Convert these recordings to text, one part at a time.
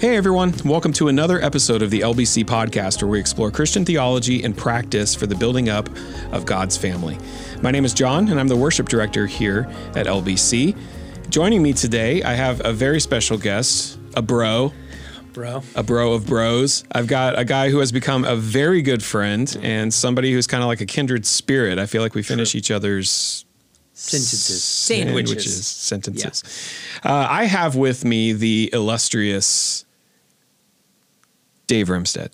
Hey everyone, welcome to another episode of the LBC podcast where we explore Christian theology and practice for the building up of God's family. My name is John and I'm the worship director here at LBC. Joining me today, I have a very special guest, a bro of bros. I've got a guy who has become a very good friend and somebody who's kind of like a kindred spirit. I feel like we finish each other's sentences. Yeah. I have with me the illustrious Dave Rimstead.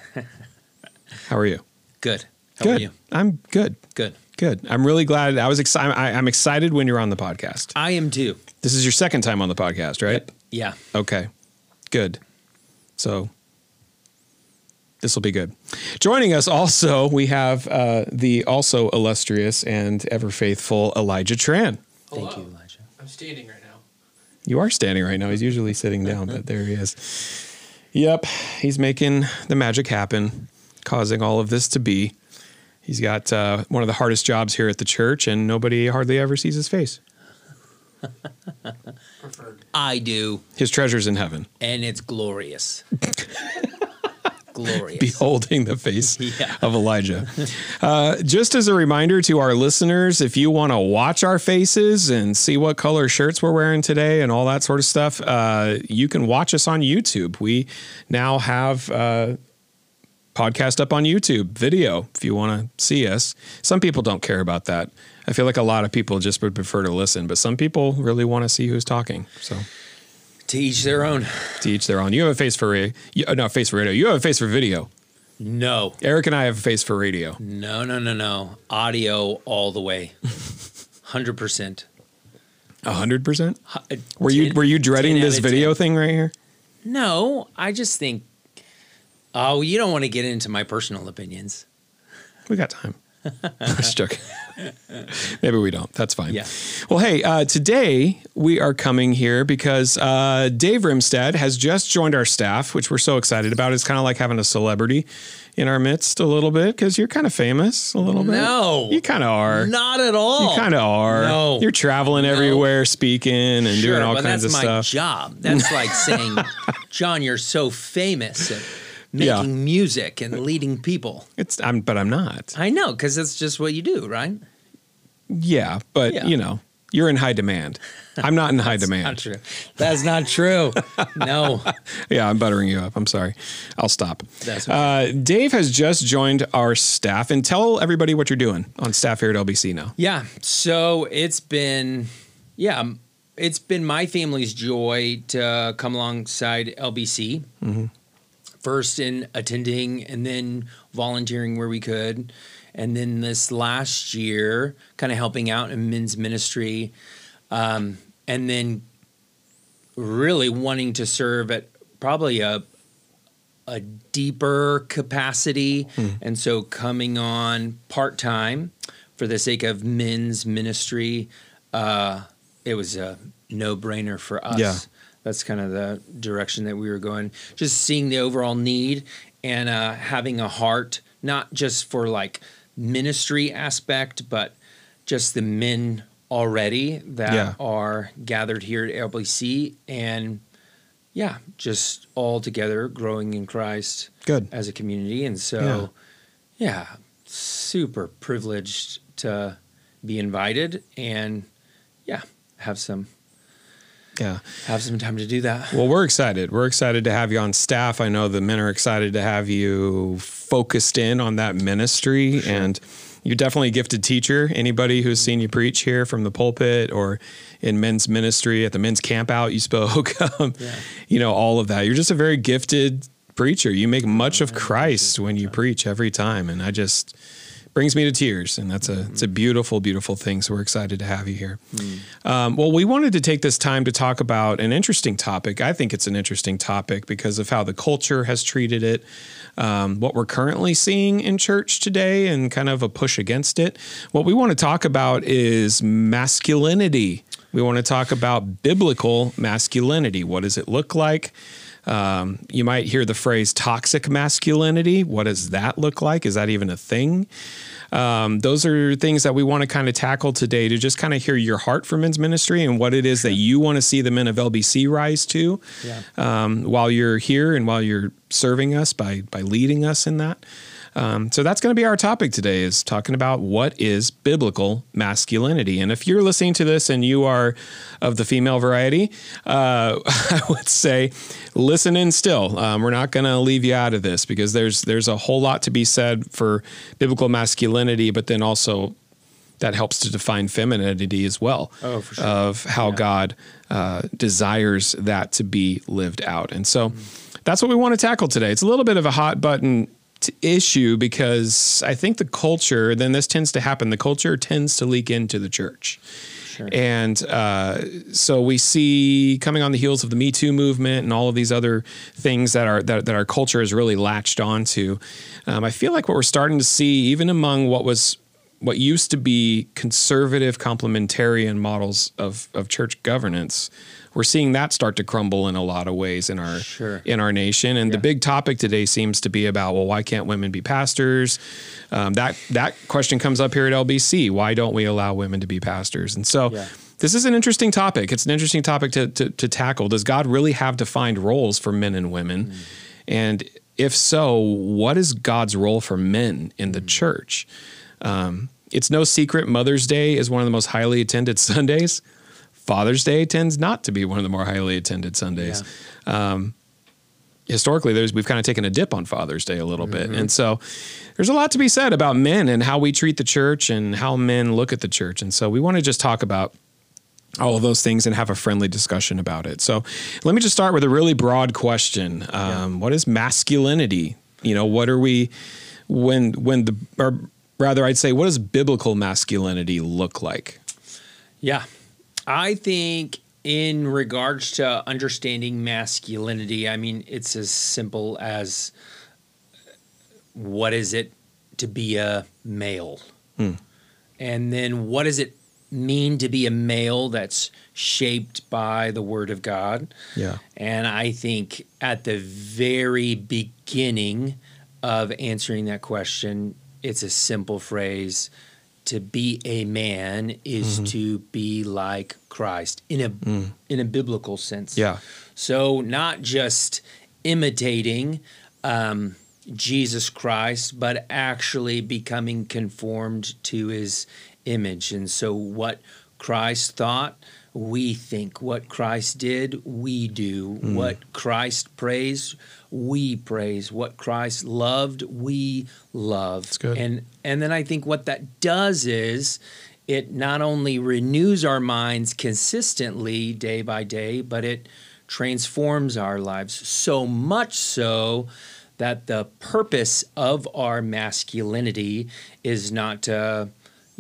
How are you? Good. How are you? I'm good. Good. I'm really glad. I'm excited when you're on the podcast. I am too. This is your second time on the podcast, right? Yep. Yeah. Okay. Good. So this will be good. Joining us also, we have the also illustrious and ever faithful Elijah Tran. Hello. Thank you, Elijah. I'm standing right now. You are standing right now. He's usually sitting down, but there he is. Yep. He's making the magic happen, causing all of this to be. He's got one of the hardest jobs here at the church, and nobody hardly ever sees his face. Preferred. I do. His treasure's in heaven. And it's glorious. Glorious. Beholding the face of Elijah. Just as a reminder to our listeners, if you want to watch our faces and see what color shirts we're wearing today and all that sort of stuff, you can watch us on YouTube. We now have podcast up on YouTube, video, if you want to see us. Some people don't care about that. I feel like a lot of people just would prefer to listen, but some people really want to see who's talking. So to each their own. To each their own. You have a face for radio. Not face for radio. You have a face for video. No. Eric and I have a face for radio. No. Audio all the way. 100%. 100%? Were you dreading this video thing right here? No, I just think, you don't want to get into my personal opinions. We got time. Just joking. Maybe we don't. That's fine. Yeah. Well, hey, today we are coming here because Dave Rimstead has just joined our staff, which we're so excited about. It's kind of like having a celebrity in our midst a little bit because you're kind of famous a little bit. No. You kind of are. Not at all. You kind of are. No. You're traveling everywhere, speaking and doing all kinds of stuff. That's my job. That's like saying, John, you're so famous at making music and leading people. But I'm not. I know, because that's just what you do, right? Yeah, but you know, you're in high demand. I'm not in high demand. Not true. That's not true. No. Yeah, I'm buttering you up. I'm sorry. I'll stop. That's okay. Dave has just joined our staff, and tell everybody what you're doing on staff here at LBC now. Yeah. So it's been my family's joy to come alongside LBC. Mm-hmm. First in attending and then volunteering where we could. And then this last year, kind of helping out in men's ministry. And then really wanting to serve at probably a deeper capacity. And so coming on part-time for the sake of men's ministry, it was a no-brainer for us. Yeah. That's kind of the direction that we were going. Just seeing the overall need and having a heart, not just for like ministry aspect, but just the men already that are gathered here at LBC and just all together growing in Christ as a community. And so, super privileged to be invited and have some time to do that. Well, we're excited. We're excited to have you on staff. I know the men are excited to have you focused in on that ministry. Sure. And you're definitely a gifted teacher. Anybody who's seen you preach here from the pulpit or in men's ministry at the men's camp out, you spoke, all of that. You're just a very gifted preacher. You make much of Christ when you preach every time. And brings me to tears, and it's a beautiful, beautiful thing. So we're excited to have you here. Well, we wanted to take this time to talk about an interesting topic. I think it's an interesting topic because of how the culture has treated it, what we're currently seeing in church today, and kind of a push against it. What we want to talk about is masculinity. We want to talk about biblical masculinity. What does it look like? You might hear the phrase toxic masculinity. What does that look like? Is that even a thing? Those are things that we want to kind of tackle today, to just kind of hear your heart for men's ministry and what it is that you want to see the men of LBC rise to while you're here and while you're serving us by leading us in that. So that's going to be our topic today, is talking about what is biblical masculinity. And if you're listening to this and you are of the female variety, I would say listen in still. We're not going to leave you out of this, because there's a whole lot to be said for biblical masculinity, but then also that helps to define femininity as well. Oh, for sure. Of how God desires that to be lived out. And so that's what we want to tackle today. It's a little bit of a hot button issue, because I think the culture, then this tends to happen, the culture tends to leak into the church. Sure. And so we see, coming on the heels of the Me Too movement and all of these other things that our culture has really latched onto, I feel like what we're starting to see, even among what used to be conservative complementarian models of church governance, we're seeing that start to crumble in a lot of ways in our nation. And the big topic today seems to be about, well, why can't women be pastors? That question comes up here at LBC. Why don't we allow women to be pastors? And so this is an interesting topic. It's an interesting topic to tackle. Does God really have defined roles for men and women? And if so, what is God's role for men in the church? It's no secret Mother's Day is one of the most highly attended Sundays. Father's Day tends not to be one of the more highly attended Sundays. Historically, we've kind of taken a dip on Father's Day a little bit. And so there's a lot to be said about men and how we treat the church and how men look at the church. And so we want to just talk about all of those things and have a friendly discussion about it. So let me just start with a really broad question. What is masculinity? What are we, or rather I'd say, what does biblical masculinity look like? Yeah. I think in regards to understanding masculinity, I mean, it's as simple as, what is it to be a male? And then what does it mean to be a male that's shaped by the Word of God? Yeah. And I think at the very beginning of answering that question, it's a simple phrase. To be a man is to be like Christ in a biblical sense. Yeah. So not just imitating Jesus Christ, but actually becoming conformed to his image. And so what Christ thought, we think. What Christ did, we do. What Christ praised, we praise. What Christ loved, we love. That's good. And then I think what that does is it not only renews our minds consistently day by day, but it transforms our lives, so much so that the purpose of our masculinity is not to,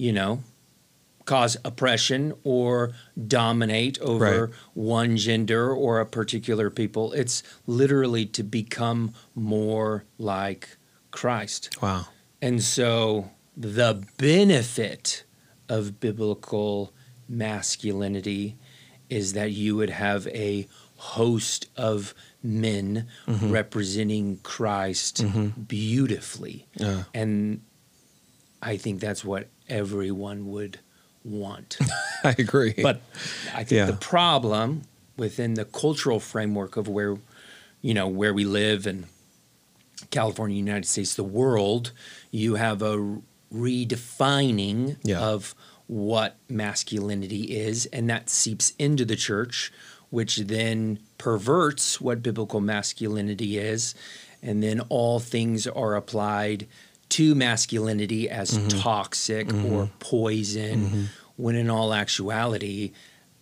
cause oppression or dominate over one gender or a particular people. It's literally to become more like Christ. Wow. And so the benefit of biblical masculinity is that you would have a host of men representing Christ beautifully. And I think that's what everyone would want. I agree. But I think the problem within the cultural framework of where we live in California, United States, the world, you have a redefining of what masculinity is, and that seeps into the church, which then perverts what biblical masculinity is, and then all things are applied to masculinity as toxic or poison, when in all actuality,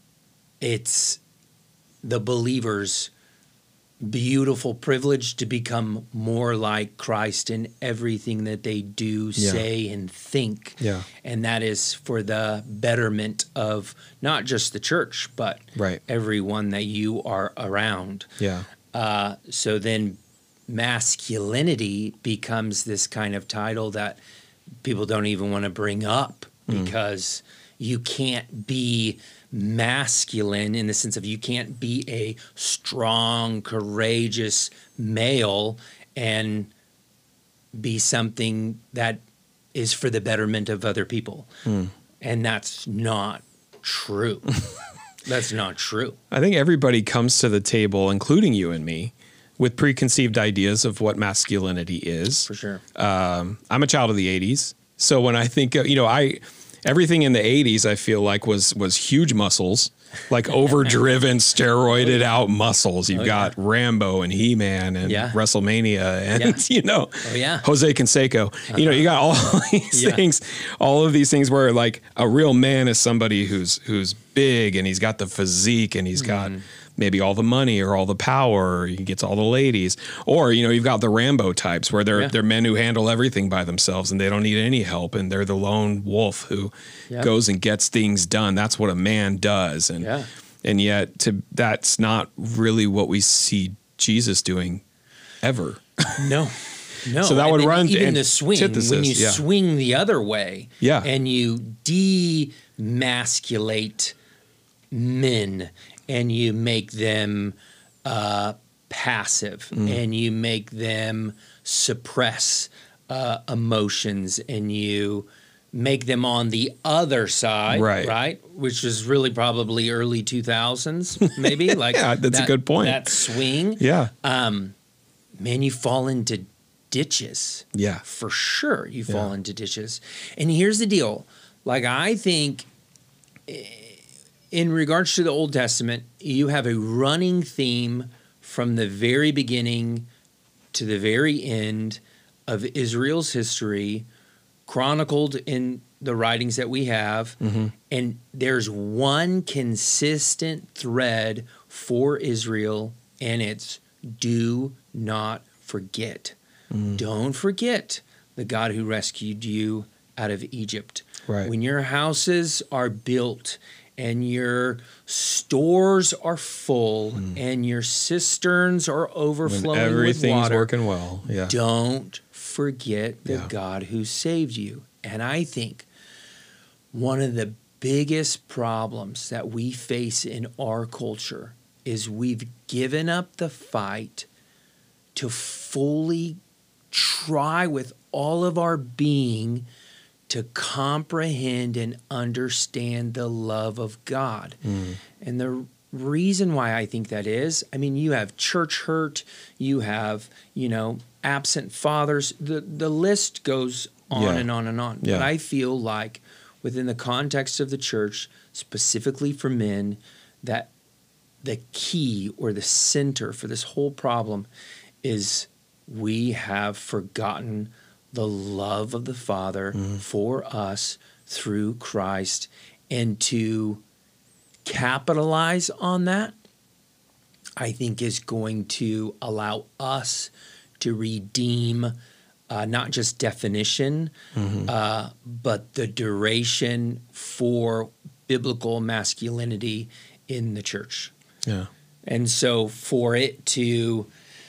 it's the believer's beautiful privilege to become more like Christ in everything that they do, say, and think. Yeah. And that is for the betterment of not just the church, but everyone that you are around. Yeah. So then masculinity becomes this kind of title that people don't even want to bring up because you can't be masculine in the sense of you can't be a strong, courageous male and be something that is for the betterment of other people. And that's not true. That's not true. I think everybody comes to the table, including you and me, with preconceived ideas of what masculinity is. For sure. I'm a child of the 80s. So when I think, everything in the 80s, I feel like was huge muscles, like overdriven, steroided out muscles. You've got Rambo and He-Man and WrestleMania and, Jose Canseco. You got all these things, all of these things where like a real man is somebody who's big and he's got the physique and he's got maybe all the money or all the power, or he gets all the ladies. Or, you've got the Rambo types where they're men who handle everything by themselves and they don't need any help. And they're the lone wolf who goes and gets things done. That's what a man does. And yet that's not really what we see Jesus doing ever. No. So that would run even the swing antithesis. When you swing the other way and you demasculate men and you make them passive and you make them suppress emotions and you make them on the other side, right? Which is really probably early 2000s, maybe. Like that's a good point. That swing. Yeah. Man, you fall into ditches. Yeah. For sure you fall into ditches. And here's the deal. Like, I think in regards to the Old Testament, you have a running theme from the very beginning to the very end of Israel's history, chronicled in the writings that we have. And there's one consistent thread for Israel, and it's do not forget. Don't forget the God who rescued you out of Egypt. Right. When your houses are built and your stores are full and your cisterns are overflowing with everything's water, working well. Yeah. Don't forget the God who saved you. And I think one of the biggest problems that we face in our culture is we've given up the fight to fully try with all of our being to comprehend and understand the love of God. And the reason why I think that is, I mean, you have church hurt, you have, absent fathers, the list goes on and on and on. But I feel like within the context of the church, specifically for men, that the key or the center for this whole problem is we have forgotten the love of the Father for us through Christ. And to capitalize on that, I think is going to allow us to redeem not just definition, but the duration for biblical masculinity in the church. Yeah. And so for it to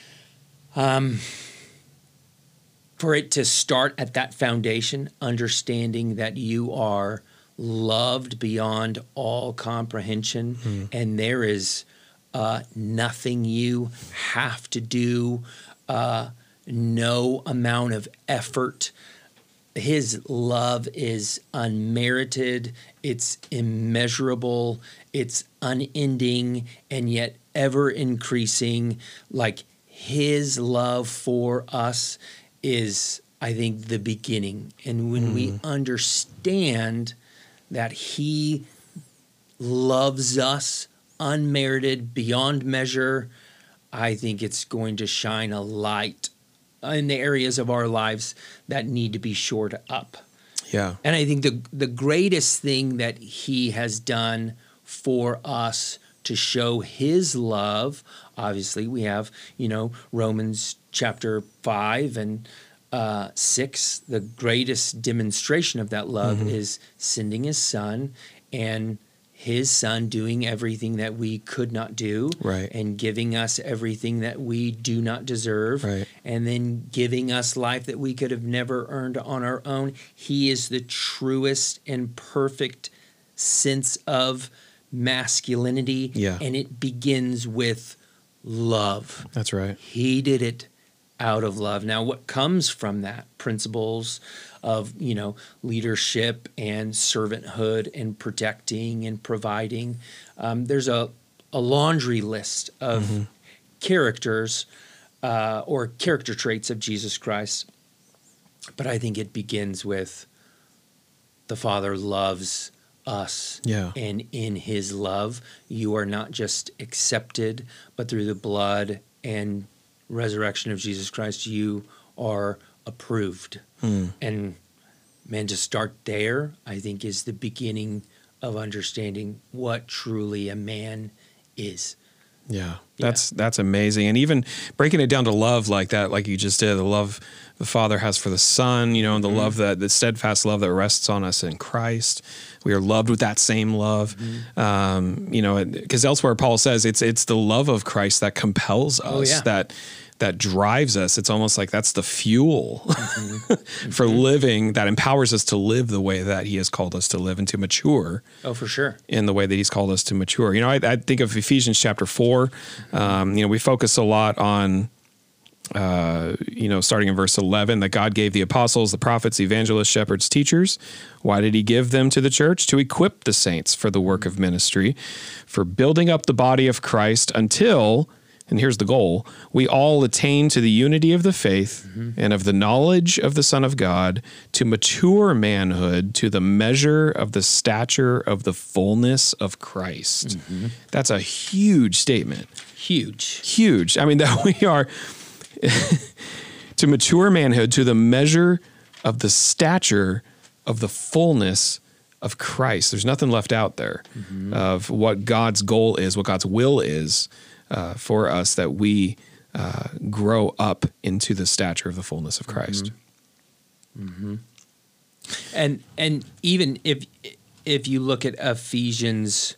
start at that foundation, understanding that you are loved beyond all comprehension, and there is nothing you have to do, no amount of effort. His love is unmerited, it's immeasurable, it's unending, and yet ever increasing. Like, his love for us is, I think, the beginning. And when we understand that he loves us unmerited, beyond measure, I think it's going to shine a light in the areas of our lives that need to be shored up. Yeah. And I think the greatest thing that he has done for us to show his love, obviously we have, Romans chapter 5 and 6, the greatest demonstration of that love is sending his son, and his son doing everything that we could not do, and giving us everything that we do not deserve, and then giving us life that we could have never earned on our own. He is the truest and perfect sense of masculinity, and it begins with love. That's right. He did it out of love. Now, what comes from that? Principles of, leadership and servanthood and protecting and providing. There's a laundry list of characters or character traits of Jesus Christ. But I think it begins with the Father loves us. Yeah. And in his love, you are not just accepted, but through the blood and resurrection of Jesus Christ, you are approved. And man, to start there, I think is the beginning of understanding what truly a man is. Yeah, that's amazing. And even breaking it down to love like that, like you just did, the love the Father has for the Son, and the love the steadfast love that rests on us in Christ. We are loved with that same love. Because elsewhere Paul says it's the love of Christ that compels us, that drives us. It's almost like that's the fuel for living, that empowers us to live the way that he has called us to live and to mature. Oh, for sure. In the way that he's called us to mature. I think of Ephesians chapter 4. We focus a lot on, starting in verse 11, that God gave the apostles, the prophets, the evangelists, shepherds, teachers. Why did he give them to the church? To equip the saints for the work of ministry, for building up the body of Christ until, and here's the goal, we all attain to the unity of the faith and of the knowledge of the Son of God, to mature manhood, to the measure of the stature of the fullness of Christ. That's a huge statement. Huge. I mean, that we are to mature manhood, to the measure of the stature of the fullness of Christ. There's nothing left out there of what God's goal is, what God's will is for us, that we grow up into the stature of the fullness of Christ. And even if you look at Ephesians,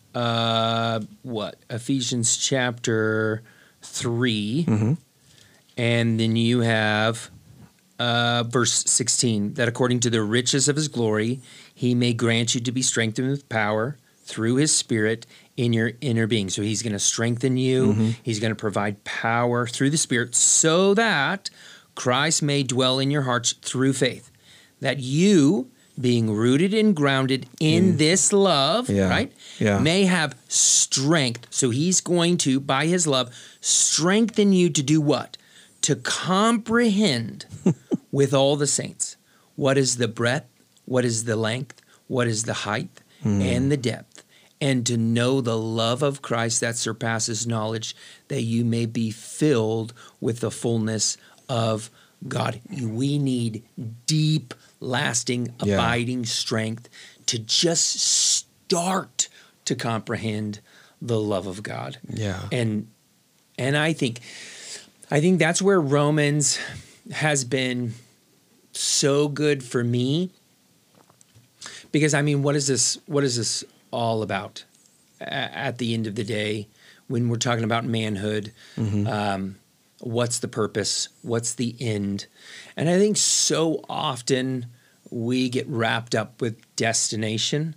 Ephesians chapter 3, and then you have verse 16, that according to the riches of his glory, he may grant you to be strengthened with power through his Spirit in your inner being. So he's going to strengthen you. He's going to provide power through the Spirit so that Christ may dwell in your hearts through faith, that you, being rooted and grounded in this love, right, may have strength. So he's going to, by his love, strengthen you to do what? To comprehend with all the saints what is the breadth, what is the length, what is the height, and the depth, and to know the love of Christ that surpasses knowledge, that you may be filled with the fullness of God. We need deep, lasting, abiding strength to just start to comprehend the love of God. And I think that's where Romans has been so good for me, because what is this all about at the end of the day when we're talking about manhood? What's the purpose? What's the end? And I think so often we get wrapped up with destination.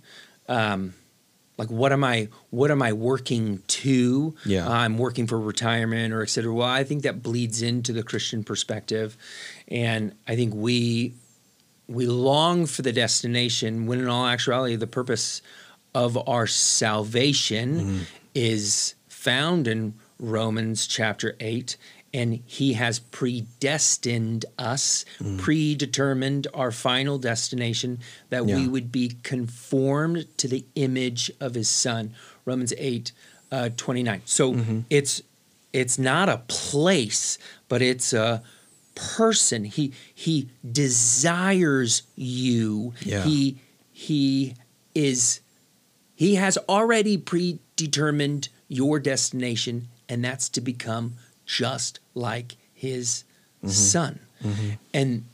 Like, what am I working to? I'm working for retirement or et cetera. Well, I think that bleeds into the Christian perspective. And I think we long for the destination when in all actuality, the purpose of our salvation is found in Romans chapter 8. And he has predestined us, predetermined our final destination, that we would be conformed to the image of his Son. Romans 8:29. So it's not a place, but it's a person. He desires you. He has already predetermined your destination, and that's to become just like his Son. And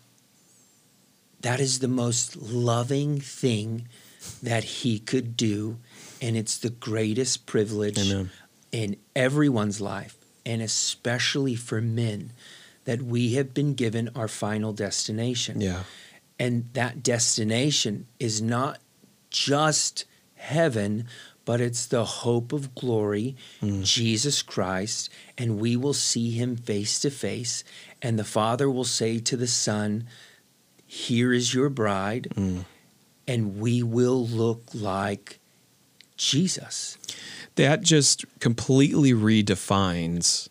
that is the most loving thing that he could do. And it's the greatest privilege in everyone's life, and especially for men, that we have been given our final destination. And that destination is not just heaven, but it's the hope of glory, Jesus Christ, and we will see him face to face, and the Father will say to the Son, here is your bride, and we will look like Jesus. That just completely redefines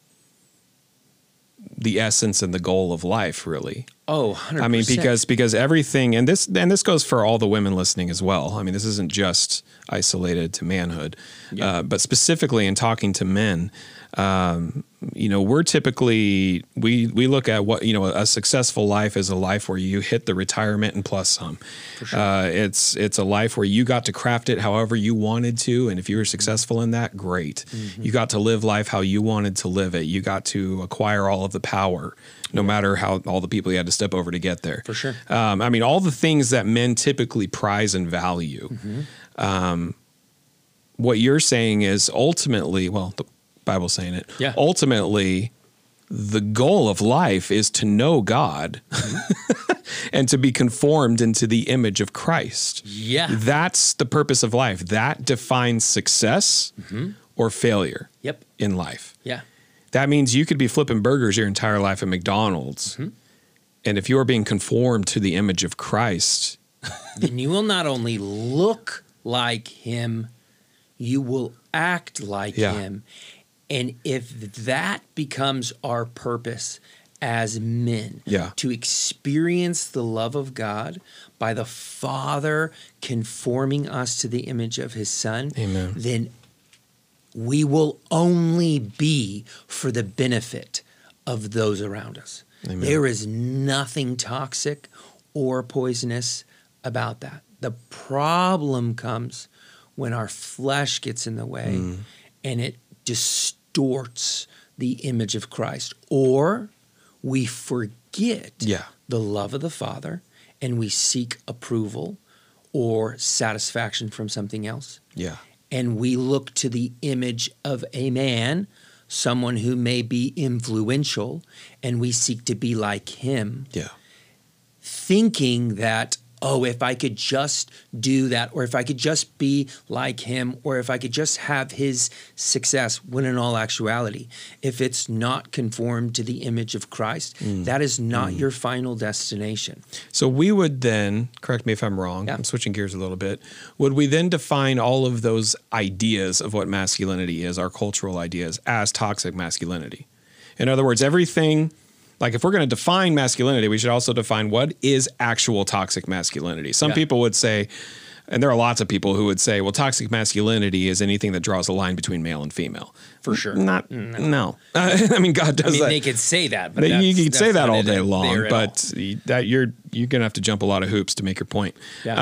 the essence and the goal of life, really. Oh, 100%. I mean, because everything, and this goes for all the women listening as well. I mean, this isn't just isolated to manhood, but specifically in talking to men, we're typically, we look at what, a successful life is a life where you hit the retirement and plus some. For sure. It's a life where you got to craft it however you wanted to. And if you were successful in that, great. You got to live life how you wanted to live it. You got to acquire all of the power, no matter how all the people you had to step over to get there. For sure. I mean, all the things that men typically prize and value. What you're saying is ultimately, well, the Bible's saying it. Yeah. Ultimately, the goal of life is to know God and to be conformed into the image of Christ. Yeah. That's the purpose of life. That defines success or failure in life. Yeah. That means you could be flipping burgers your entire life at McDonald's. And if you are being conformed to the image of Christ, then you will not only look like him, you will act like him. And if that becomes our purpose as men, to experience the love of God by the Father conforming us to the image of his Son, then we will only be for the benefit of those around us. Amen. There is nothing toxic or poisonous about that. The problem comes when our flesh gets in the way and it distorts the image of Christ, or we forget the love of the Father and we seek approval or satisfaction from something else. And we look to the image of a man, someone who may be influential, and we seek to be like him, thinking that, oh, if I could just do that, or if I could just be like him, or if I could just have his success, when in all actuality, if it's not conformed to the image of Christ, that is not your final destination. So we would then, correct me if I'm wrong, I'm switching gears a little bit, would we then define all of those ideas of what masculinity is, our cultural ideas, as toxic masculinity? In other words, everything... Like if we're going to define masculinity, we should also define what is actual toxic masculinity. Some people would say, and there are lots of people who would say, well, toxic masculinity is anything that draws a line between male and female. For sure. No. I mean, God does that. They could say that. But you could say that all day long, but that you're going to have to jump a lot of hoops to make your point.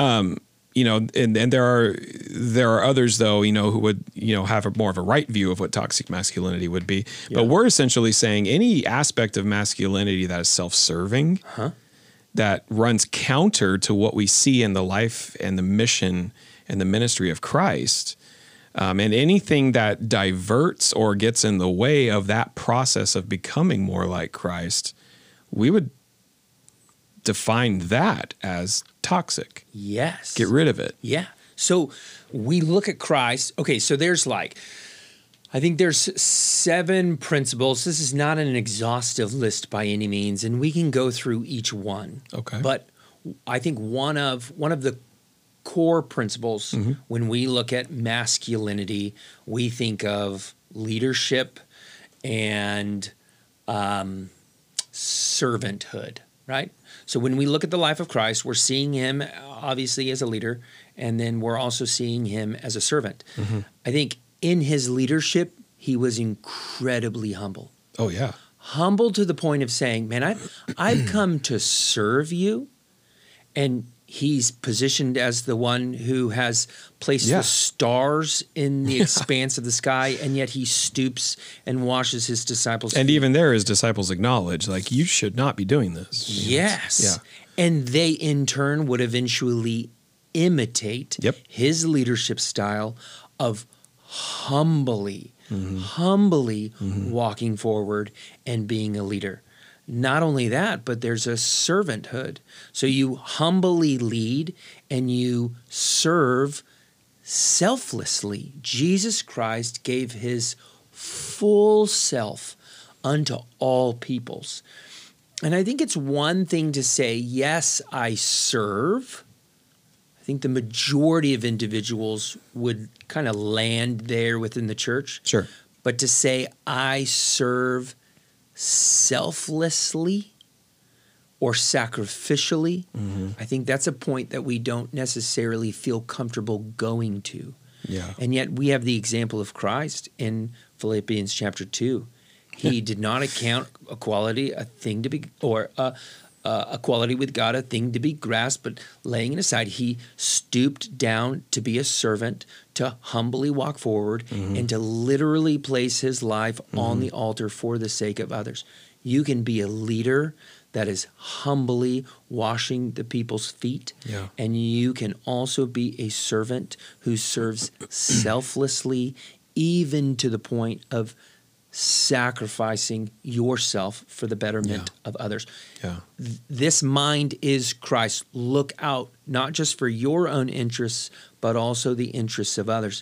And there are others though, who would, have more of a right view of what toxic masculinity would be. But we're essentially saying any aspect of masculinity that is self-serving, that runs counter to what we see in the life and the mission and the ministry of Christ, and anything that diverts or gets in the way of that process of becoming more like Christ, we would define that as toxic. Yes. Get rid of it. Yeah. So we look at Christ. Okay, so there's I think there's 7 principles. This is not an exhaustive list by any means, and we can go through each one. Okay. But I think one of the core principles when we look at masculinity, we think of leadership and servanthood, right? So when we look at the life of Christ, we're seeing him obviously as a leader, and then we're also seeing him as a servant. I think in his leadership, he was incredibly humble. Oh, yeah. Humble to the point of saying, man, I've come to serve you. And he's positioned as the one who has placed the stars in the expanse of the sky, and yet he stoops and washes his disciples' feet. And even there, his disciples acknowledge, you should not be doing this. Yes. Yeah. And they, in turn, would eventually imitate his leadership style of humbly walking forward and being a leader. Not only that, but there's a servanthood. So you humbly lead and you serve selflessly. Jesus Christ gave his full self unto all peoples. And I think it's one thing to say, yes, I serve. I think the majority of individuals would kind of land there within the church. Sure. But to say, I serve selflessly or sacrificially, I think that's a point that we don't necessarily feel comfortable going to. Yeah. And yet we have the example of Christ in Philippians chapter 2. He did not account equality a thing to be, or equality with God a thing to be grasped, but laying it aside, he stooped down to be a servant, to humbly walk forward, and to literally place his life on the altar for the sake of others. You can be a leader that is humbly washing the people's feet, and you can also be a servant who serves selflessly, even to the point of sacrificing yourself for the betterment of others. This mind is Christ. Look out, not just for your own interests, but also the interests of others.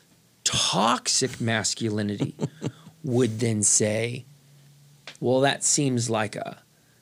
Toxic masculinity would then say, well, that seems like a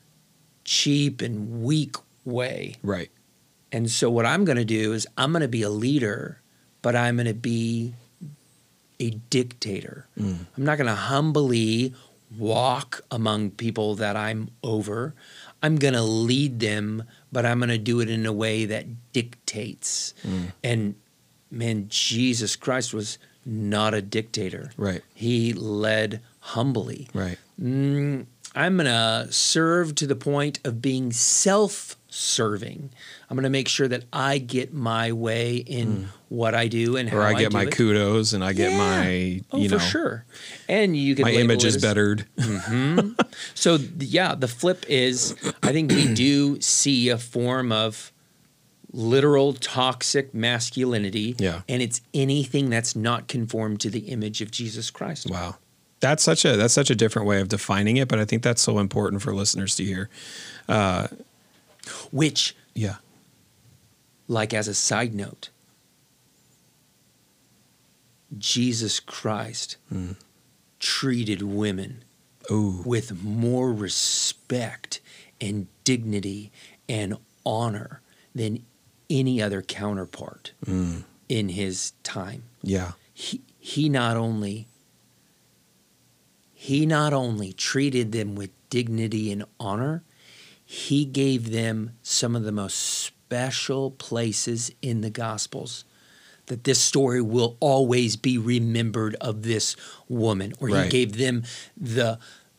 cheap and weak way. Right. And so what I'm going to do is I'm going to be a leader, but I'm going to be a dictator. I'm not going to humbly walk among people that I'm over. I'm going to lead them, but I'm going to do it in a way that dictates. And man, Jesus Christ was not a dictator. Right. He led humbly. Right. I'm going to serve to the point of being self-serving. I'm going to make sure that I get my way in what I do and how I do it. Or I get my kudos and I get my, for sure. And you can my label image it is as- bettered. So the flip is, I think we do see a form of literal toxic masculinity. Yeah. And it's anything that's not conformed to the image of Jesus Christ. Wow. That's such a different way of defining it, but I think that's so important for listeners to hear. Which, Yeah. like as a side note, Jesus Christ treated women with more respect and dignity and honor than any other counterpart in his time. Yeah. He not only treated them with dignity and honor, he gave them some of the most special places in the Gospels, that this story will always be remembered of this woman, or he gave them the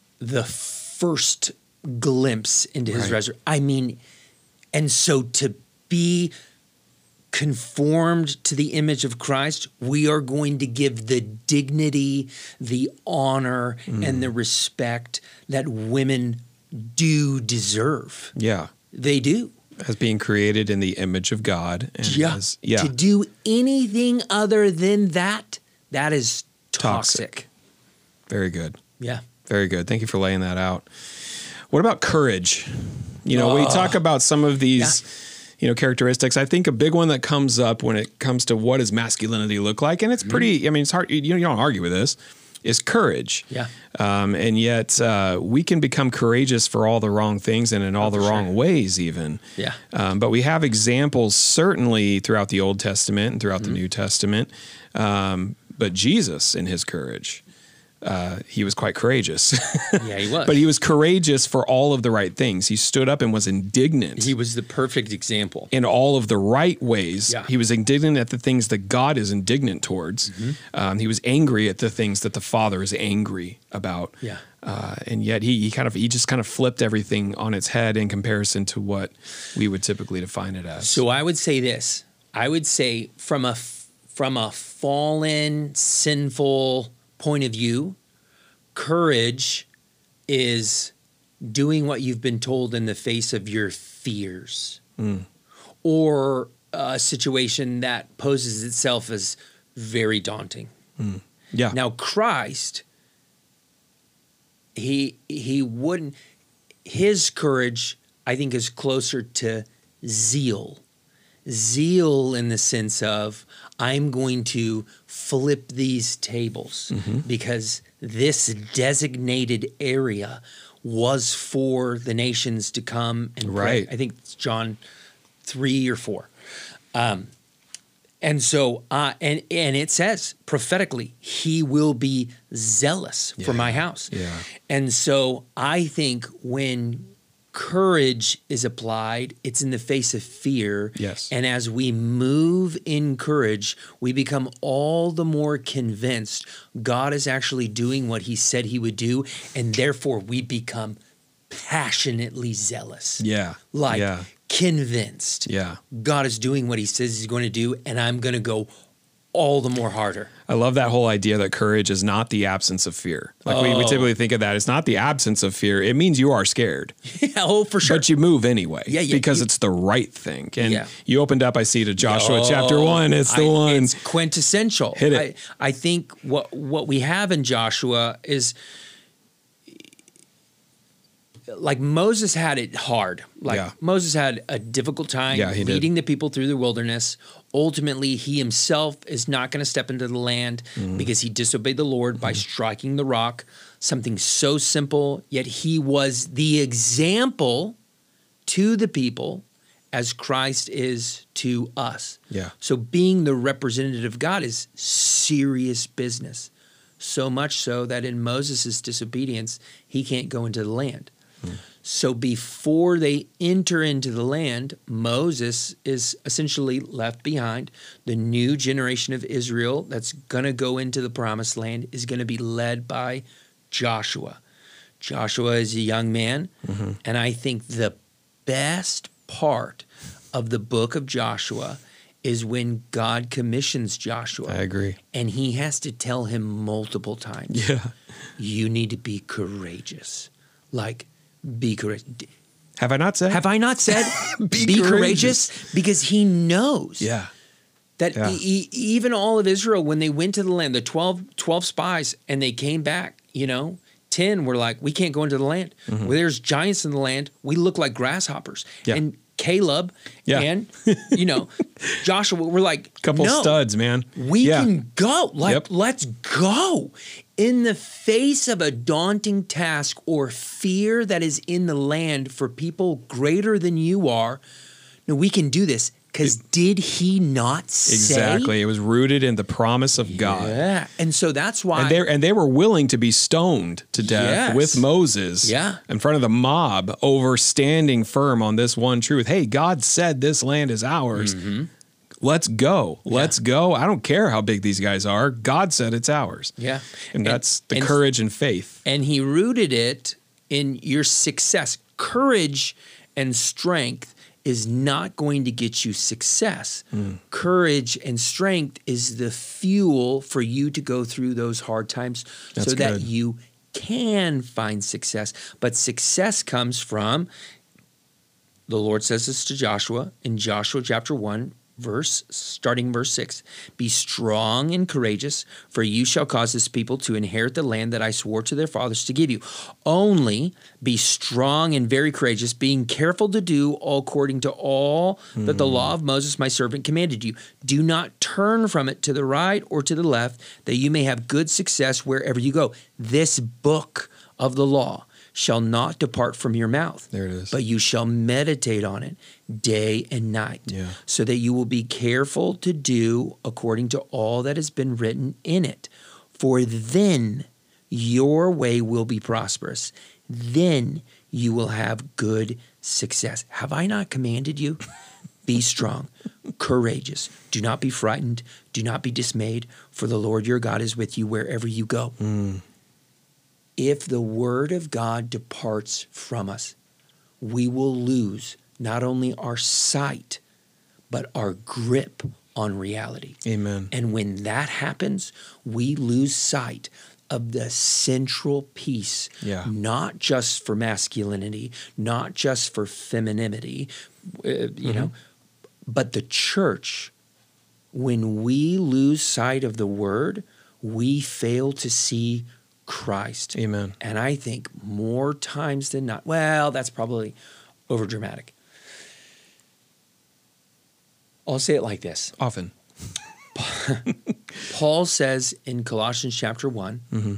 first glimpse into his resurrection. I mean, and so to be conformed to the image of Christ, we are going to give the dignity, the honor, and the respect that women do deserve. Yeah. They do. As being created in the image of God. And To do anything other than that, that is toxic. Very good. Yeah. Very good. Thank you for laying that out. What about courage? You know, we talk about some of these, characteristics. I think a big one that comes up when it comes to what does masculinity look like, and it's pretty, I mean, it's hard, you don't argue with this, is courage. Yeah. And yet we can become courageous for all the wrong things and in all the wrong ways even. Yeah. But we have examples certainly throughout the Old Testament and throughout the New Testament. But Jesus in his courage, he was quite courageous. Yeah, he was. But he was courageous for all of the right things. He stood up and was indignant. He was the perfect example. In all of the right ways. Yeah. He was indignant at the things that God is indignant towards. He was angry at the things that the Father is angry about. Yeah. And yet he just kind of flipped everything on its head in comparison to what we would typically define it as. So I would say this. I would say from a fallen, sinful point of view, courage is doing what you've been told in the face of your fears or a situation that poses itself as very daunting. Yeah. Now, Christ, he wouldn't, his courage, I think, is closer to zeal zeal in the sense of I'm going to flip these tables because this designated area was for the nations to come and pray. I think it's John 3 or 4. And so, and it says prophetically, he will be zealous for my house. Yeah. And so I think when courage is applied, it's in the face of fear. Yes. And as we move in courage, we become all the more convinced God is actually doing what he said he would do. And therefore we become passionately zealous. Yeah. Convinced. Yeah. God is doing what he says he's going to do, and I'm going to go all the more harder. I love that whole idea that courage is not the absence of fear. Like we typically think of that. It's not the absence of fear. It means you are scared. Yeah, for sure. But you move anyway. Yeah, because it's the right thing. And you opened up, I see, to Joshua chapter 1. It's the one. It's quintessential. Hit it. I think what we have in Joshua is like Moses had it hard. Moses had a difficult time leading the people through the wilderness. Ultimately, he himself is not going to step into the land because he disobeyed the Lord by striking the rock. Something so simple, yet he was the example to the people as Christ is to us. Yeah. So being the representative of God is serious business. So much so that in Moses' disobedience, he can't go into the land. So before they enter into the land, Moses is essentially left behind. The new generation of Israel that's going to go into the promised land is going to be led by Joshua. Joshua is a young man, and I think the best part of the book of Joshua is when God commissions Joshua. I agree. And he has to tell him multiple times, you need to be courageous. Be courageous. Have I not said? Have I not said be courageous? Because he knows that even all of Israel, when they went to the land, the 12 spies, and they came back, 10 were like, we can't go into the land. Well, there's giants in the land. We look like grasshoppers. Yeah. And Caleb and, Joshua were like, couple studs, man. We can go. Let's go. In the face of a daunting task or fear that is in the land for people greater than you are, no, we can do this. Because did he not say? Exactly. It was rooted in the promise of God. Yeah. And so that's why. And they were willing to be stoned to death with Moses in front of the mob over standing firm on this one truth. Hey, God said this land is ours. Let's go. Let's go. I don't care how big these guys are. God said it's ours. Yeah. And that's the courage and faith. And he rooted it in your success. Courage and strength is not going to get you success. Courage and strength is the fuel for you to go through those hard times that you can find success. But success comes from, the Lord says this to Joshua in Joshua chapter 1, starting verse 6, be strong and courageous, for you shall cause this people to inherit the land that I swore to their fathers to give you. Only be strong and very courageous, being careful to do all according to all that the law of Moses my servant commanded you. Do not turn from it to the right or to the left, that you may have good success wherever you go. This book of the law shall not depart from your mouth. There it is. But you shall meditate on it day and night, so that you will be careful to do according to all that has been written in it. For then your way will be prosperous. Then you will have good success. Have I not commanded you? Be strong, courageous. Do not be frightened. Do not be dismayed, for the Lord your God is with you wherever you go. If the word of God departs from us, we will lose not only our sight, but our grip on reality. Amen. And when that happens, we lose sight of the central piece, not just for masculinity, not just for femininity, but the church. When we lose sight of the word, we fail to see Christ. Amen. And I think more times than not, well, that's probably overdramatic. I'll say it like this. Often. Paul says in Colossians chapter 1,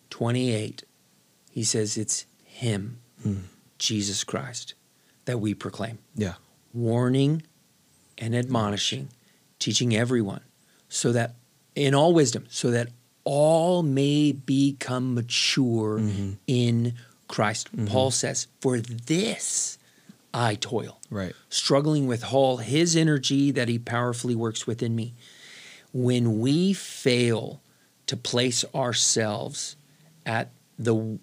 28, he says it's him, Jesus Christ, that we proclaim. Yeah. Warning and admonishing, teaching everyone, so that in all wisdom, so that all may become mature in Christ. Paul says, for this I toil. Right. Struggling with all his energy that he powerfully works within me. When we fail to place ourselves at the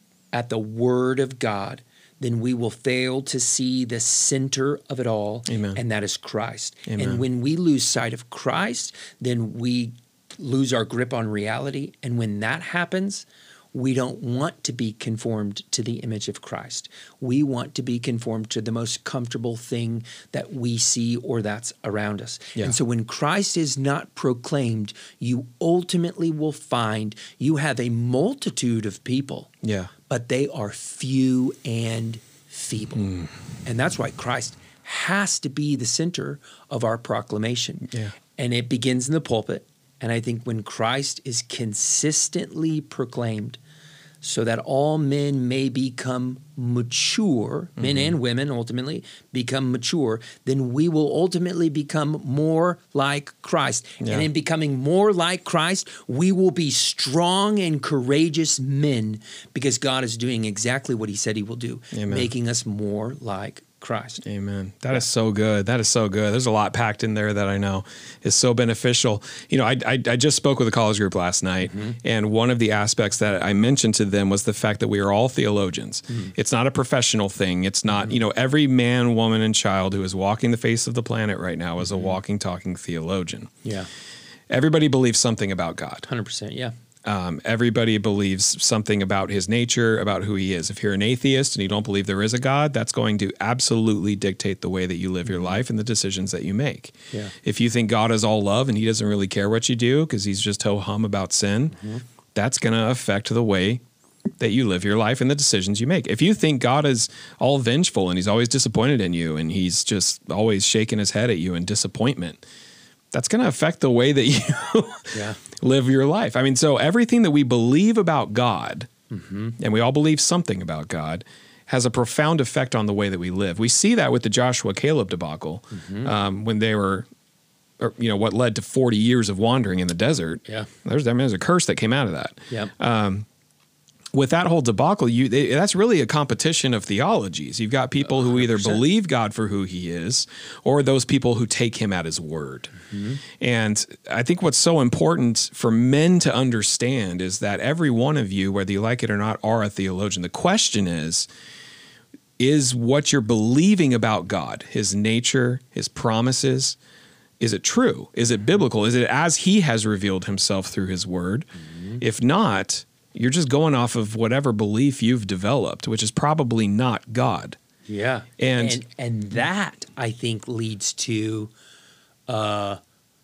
word of God, then we will fail to see the center of it all, Amen. And that is Christ. Amen. And when we lose sight of Christ, then we lose our grip on reality. And when that happens, we don't want to be conformed to the image of Christ. We want to be conformed to the most comfortable thing that we see or that's around us. Yeah. And so when Christ is not proclaimed, you ultimately will find you have a multitude of people, Yeah. but they are few and feeble. And that's why Christ has to be the center of our proclamation. Yeah. And it begins in the pulpit. And I think when Christ is consistently proclaimed so that all men may become mature, men and women ultimately become mature, then we will ultimately become more like Christ. Yeah. And in becoming more like Christ, we will be strong and courageous men because God is doing exactly what he said he will do, Amen. making us more like Christ. Amen. That is so good. That is so good. There's a lot packed in there that I know is so beneficial. You know, I just spoke with a college group last night, and one of the aspects that I mentioned to them was the fact that we are all theologians. It's not a professional thing. It's not, you know, every man, woman, and child who is walking the face of the planet right now is a walking, talking theologian. Yeah. Everybody believes something about God. 100%. Yeah. Everybody believes something about his nature, about who he is. If you're an atheist and you don't believe there is a God, that's going to absolutely dictate the way that you live your life and the decisions that you make. Yeah. If you think God is all love and he doesn't really care what you do because he's just ho-hum about sin, that's going to affect the way that you live your life and the decisions you make. If you think God is all vengeful and he's always disappointed in you and he's just always shaking his head at you in disappointment, that's going to affect the way that you live your life. I mean, so everything that we believe about God, and we all believe something about God, has a profound effect on the way that we live. We see that with the Joshua Caleb debacle when they were, or, you know, what led to 40 years of wandering in the desert. Yeah. There's a curse that came out of that. Yeah. With that whole debacle, that's really a competition of theologies. You've got people who either 100%. believe God for who he is, or those people who take him at his word. And I think what's so important for men to understand is that every one of you, whether you like it or not, are a theologian. The question is what you're believing about God, his nature, his promises, is it true? Is it biblical? Is it as he has revealed himself through his word? If not, you're just going off of whatever belief you've developed, which is probably not God. Yeah. And that, I think, leads to, what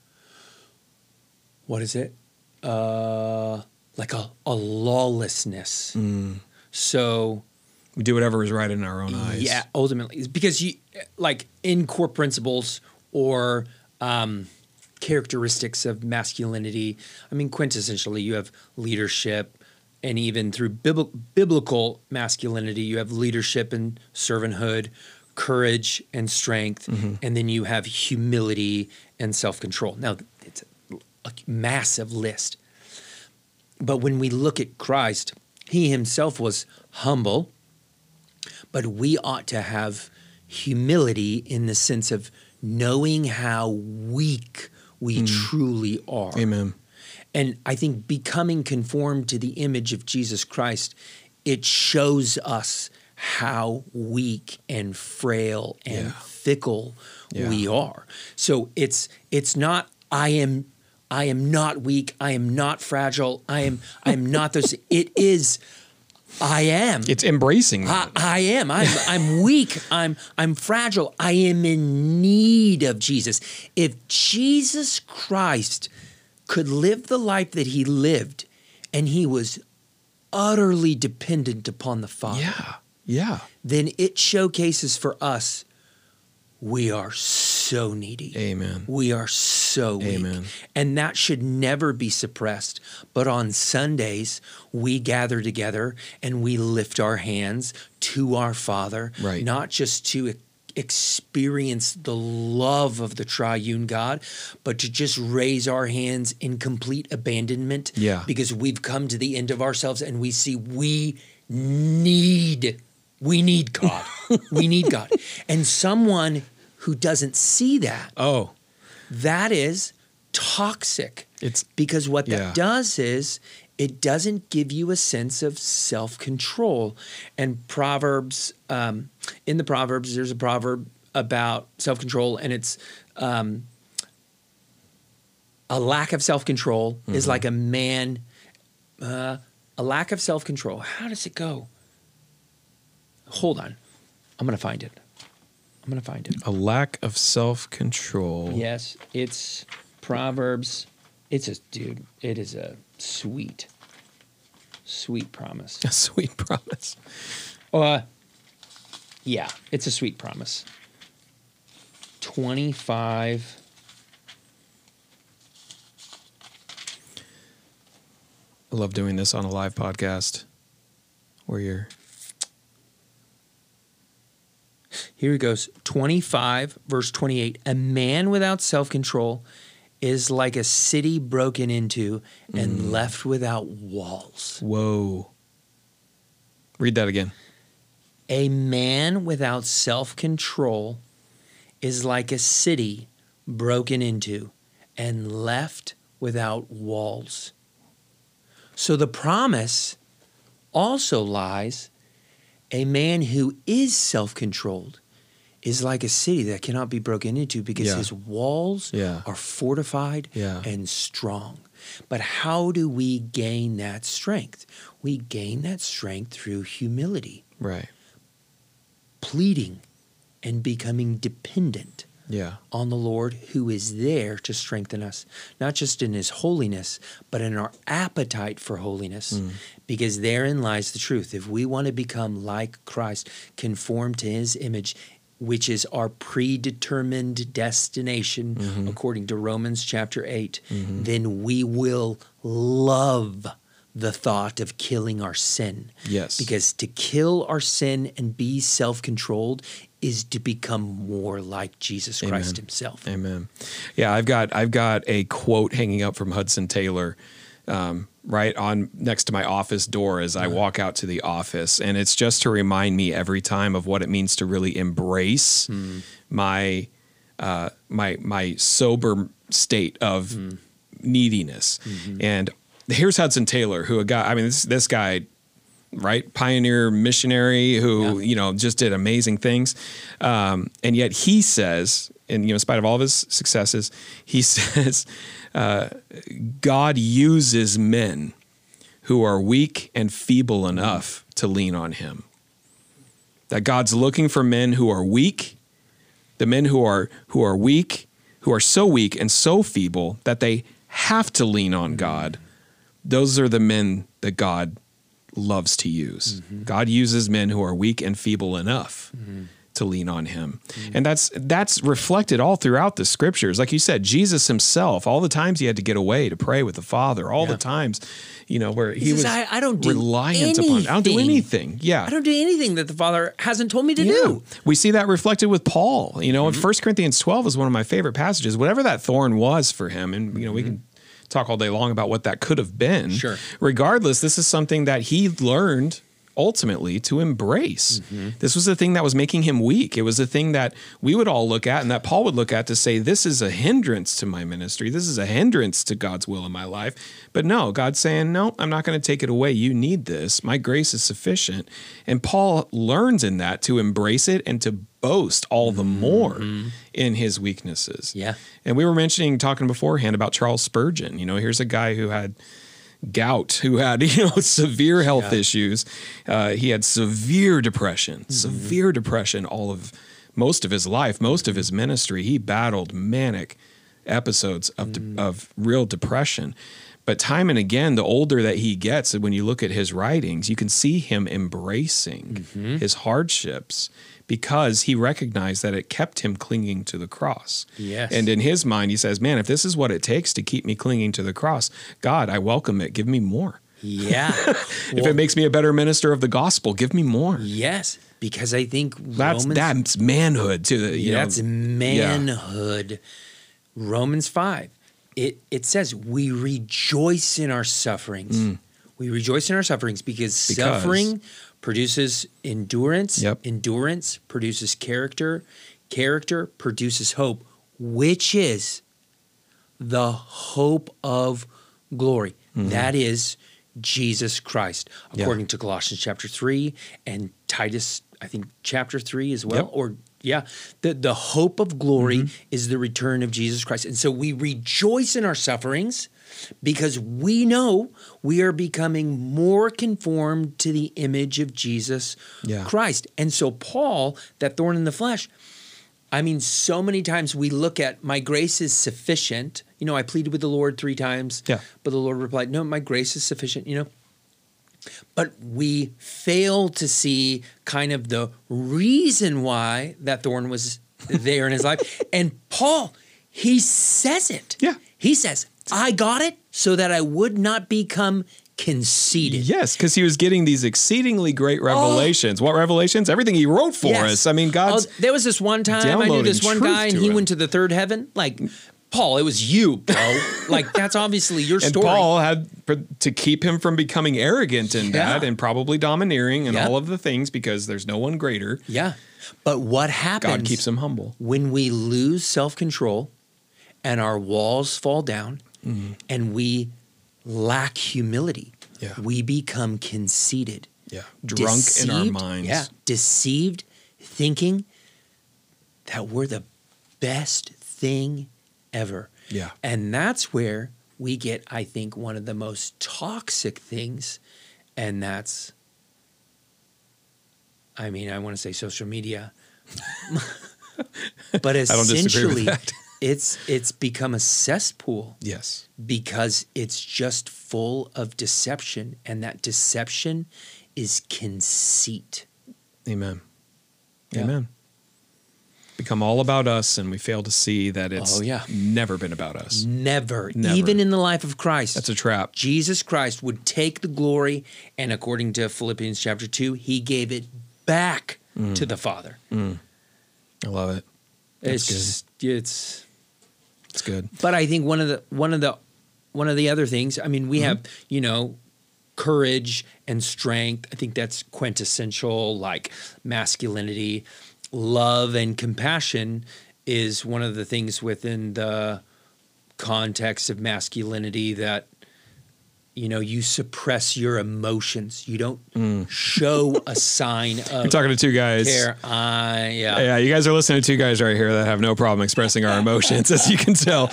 is it? Like a lawlessness. So we do whatever is right in our own eyes. yeah, ultimately, because you like in core principles or characteristics of masculinity. I mean, quintessentially, you have leadership. And even through biblical masculinity, you have leadership and servanthood, courage and strength, and then you have humility and self-control. Now, it's a massive list. But when we look at Christ, he himself was humble, but we ought to have humility in the sense of knowing how weak we truly are. Amen. And I think becoming conformed to the image of Jesus Christ, it shows us how weak and frail and fickle we are. So it's not I am not weak, I am not fragile, I am not this. It is I am. It's embracing. I am. I'm weak. I'm fragile. I am in need of Jesus. If Jesus Christ could live the life that he lived, and he was utterly dependent upon the Father, Yeah. then it showcases for us we are so so needy. Amen. We are so weak. Amen. And that should never be suppressed. But on Sundays, we gather together and we lift our hands to our Father, Right. not just to experience the love of the triune God, but to just raise our hands in complete abandonment. Yeah. Because we've come to the end of ourselves and we see we need God. We need God. And someone who doesn't see that, Oh, that is toxic. it's Because what Yeah. that does is it doesn't give you a sense of self-control. And Proverbs, in the Proverbs, there's a proverb about self-control, and it's a lack of self-control is like a man, a lack of self-control. How does it go? Hold on. I'm going to find it. a lack of self-control. Yes, it's Proverbs. It is a sweet promise. A sweet promise. Yeah, it's a sweet promise. 25. I love doing this on a live podcast where you're Here it goes. 25, verse 28. A man without self-control is like a city broken into and left without walls. Whoa. Read that again. A man without self-control is like a city broken into and left without walls. So the promise also lies, a man who is self-controlled is like a city that cannot be broken into because Yeah. his walls Yeah. are fortified Yeah. and strong. But how do we gain that strength? We gain that strength through humility, Right. pleading, and becoming dependent Yeah. on the Lord, who is there to strengthen us, not just in his holiness, but in our appetite for holiness, because therein lies the truth. If we want to become like Christ, conform to his image, which is our predetermined destination, according to Romans chapter 8, then we will love the thought of killing our sin. Yes. Because to kill our sin and be self-controlled is to become more like Jesus Christ himself. Amen. Yeah, I've got a quote hanging up from Hudson Taylor, right on next to my office door as I walk out to the office, and it's just to remind me every time of what it means to really embrace my my sober state of neediness. And here's Hudson Taylor, who this guy, right? Pioneer missionary who, just did amazing things. And yet he says, and, in spite of all of his successes, he says, God uses men who are weak and feeble enough to lean on him. That God's looking for men who are weak, the men who are weak, who are so weak and so feeble that they have to lean on God. Those are the men that God loves to use. God uses men who are weak and feeble enough to lean on him. And that's reflected all throughout the scriptures. Like you said, Jesus himself, all the times he had to get away to pray with the Father, all the times, where he was I don't do reliant upon, I don't do anything. Yeah. I don't do anything that the Father hasn't told me to do. We see that reflected with Paul. In 1 Corinthians 12 is one of my favorite passages. Whatever that thorn was for him, and we can talk all day long about what that could have been. Sure. Regardless, this is something that he learned ultimately to embrace. This was the thing that was making him weak. It was the thing that we would all look at and that Paul would look at to say, this is a hindrance to my ministry. This is a hindrance to God's will in my life. But no, God's saying, no, I'm not going to take it away. You need this. My grace is sufficient. And Paul learns in that to embrace it and to boast all the more in his weaknesses. Yeah. And we were talking beforehand about Charles Spurgeon. Here's a guy who had gout, who had, severe health issues. He had severe depression, most of his life, most of his ministry. He battled manic episodes of real depression. But time and again, the older that he gets, when you look at his writings, you can see him embracing his hardships because he recognized that it kept him clinging to the cross. Yes. And in his mind, he says, man, if this is what it takes to keep me clinging to the cross, God, I welcome it. Give me more. Yeah. If it makes me a better minister of the gospel, give me more. Yes, because I think That's manhood too. That's manhood. Yeah. Romans 5. It says we rejoice in our sufferings. We rejoice in our sufferings because suffering produces endurance. Yep. Endurance produces character. Character produces hope, which is the hope of glory. That is Jesus Christ, according to Colossians chapter 3 and Titus, I think, chapter 3 as well. The hope of glory is the return of Jesus Christ. And so we rejoice in our sufferings because we know we are becoming more conformed to the image of Jesus Christ. And so Paul, that thorn in the flesh, I mean, so many times we look at my grace is sufficient. You know, I pleaded with the Lord 3 times, but the Lord replied, no, my grace is sufficient, you know. But we fail to see kind of the reason why that thorn was there in his life. And Paul, he says it. Yeah. He says, I got it so that I would not become conceited. Yes, because he was getting these exceedingly great revelations. What revelations? Everything he wrote for us. I mean, God's there was this one time I knew this one guy and he went to the third heaven. Like, Paul, it was you, bro. Like, that's obviously your story. And Paul had to keep him from becoming arrogant in that and probably domineering and all of the things because there's no one greater. Yeah. But what happens? God keeps him humble. When we lose self-control and our walls fall down and we lack humility, we become conceited. Yeah. Drunk in our minds. Yeah. Deceived, thinking that we're the best thing ever. Yeah. And that's where we get, I think, one of the most toxic things, and that's, I mean, I want to say social media, but essentially, I don't disagree with that. it's become a cesspool. Yes. Because it's just full of deception, and that deception is conceit. Amen. Yeah. Amen. Become all about us, and we fail to see that it's never been about us. Never. Even in the life of Christ. That's a trap. Jesus Christ would take the glory, and according to Philippians chapter 2, he gave it back to the Father. I love it. It's good. But I think one of the other things, I mean, we have, you know, courage and strength. I think that's quintessential, like masculinity. Love and compassion is one of the things within the context of masculinity that, you know, you suppress your emotions. You don't show a sign of You're talking to two guys. care. Yeah, you guys are listening to two guys right here that have no problem expressing our emotions, as you can tell.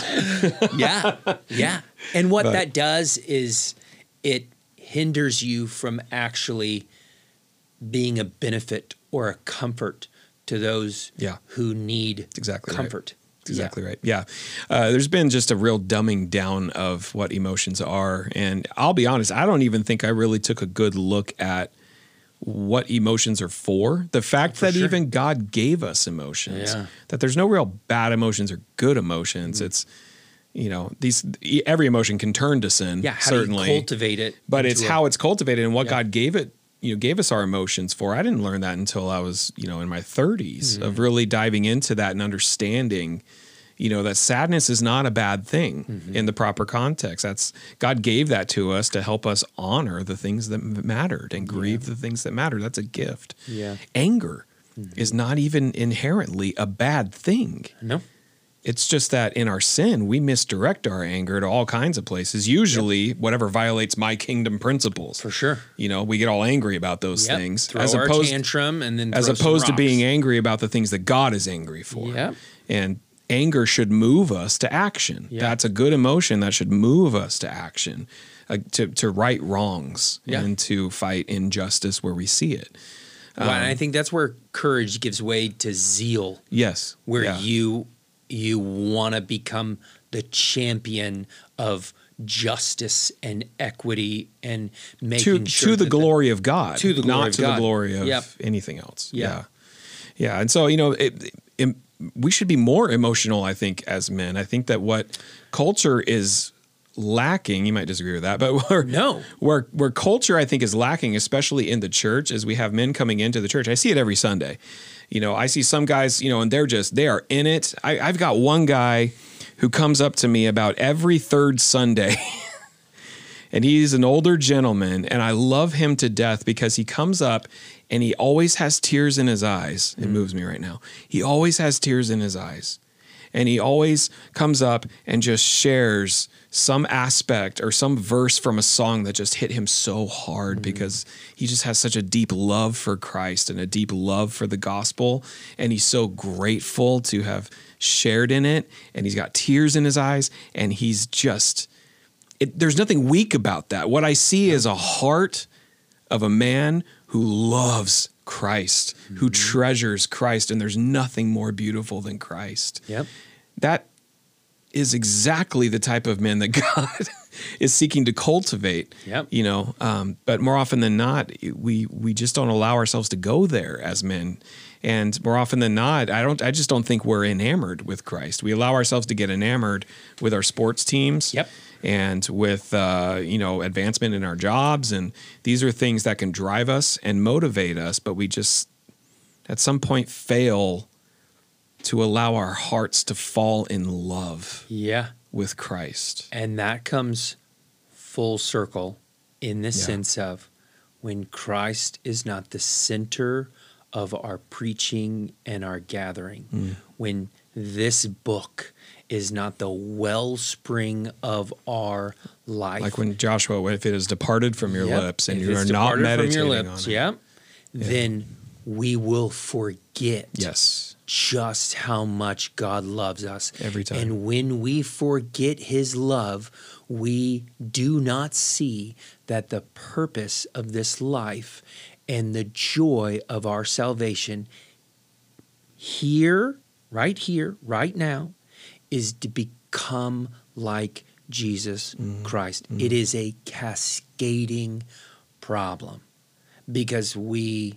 Yeah. And what that does is it hinders you from actually being a benefit or a comfort to those who need comfort. That's exactly right. Yeah. There's been just a real dumbing down of what emotions are. And I'll be honest, I don't even think I really took a good look at what emotions are for. The fact that even God gave us emotions, that there's no real bad emotions or good emotions. It's, you know, every emotion can turn to sin. Yeah, how certainly. do you cultivate it? But it's how it's cultivated and what God gave it. You know, gave us our emotions for. I didn't learn that until I was, you know, in my 30s of really diving into that and understanding, you know, that sadness is not a bad thing in the proper context. That's God gave that to us to help us honor the things that mattered and grieve the things that matter. That's a gift. Yeah. Anger is not even inherently a bad thing. No. It's just that in our sin, we misdirect our anger to all kinds of places, usually whatever violates my kingdom principles. For sure. You know, we get all angry about those things. Throw our tantrum and then as opposed to being angry about the things that God is angry for. Yeah. And anger should move us to action. Yeah. That's a good emotion that should move us to action, to right wrongs and to fight injustice where we see it. Well, and I think that's where courage gives way to zeal. Yes. Where you want to become the champion of justice and equity and making to the glory of God, to the glory not of to God. the glory of Yep. anything else. Yeah. Yeah. And so, we should be more emotional, I think, as men. I think that what culture is lacking, you might disagree with that, but where culture, I think, is lacking, especially in the church, is we have men coming into the church. I see it every Sunday. I see some guys, and they are in it. I've got one guy who comes up to me about every third Sunday. And he's an older gentleman, and I love him to death because he comes up and he always has tears in his eyes. It moves me right now. He always has tears in his eyes. And he always comes up and just shares some aspect or some verse from a song that just hit him so hard because he just has such a deep love for Christ and a deep love for the gospel. And he's so grateful to have shared in it. And he's got tears in his eyes, and he's just... there's nothing weak about that. What I see is a heart of a man who loves Christ, who treasures Christ, and there's nothing more beautiful than Christ. Yep. That is exactly the type of men that God is seeking to cultivate. Yep. But more often than not, we just don't allow ourselves to go there as men. And more often than not, I just don't think we're enamored with Christ. We allow ourselves to get enamored with our sports teams. Yep. And with advancement in our jobs, and these are things that can drive us and motivate us, but we just at some point fail to allow our hearts to fall in love with Christ. And that comes full circle in the sense of when Christ is not the center of our preaching and our gathering, when this book is not the wellspring of our life. Like when Joshua, if it has departed from your lips and you are not meditating on it. Then we will forget yes. just how much God loves us. Every time. And when we forget his love, we do not see that the purpose of this life and the joy of our salvation here, right now, is to become like Jesus Christ. It is a cascading problem because we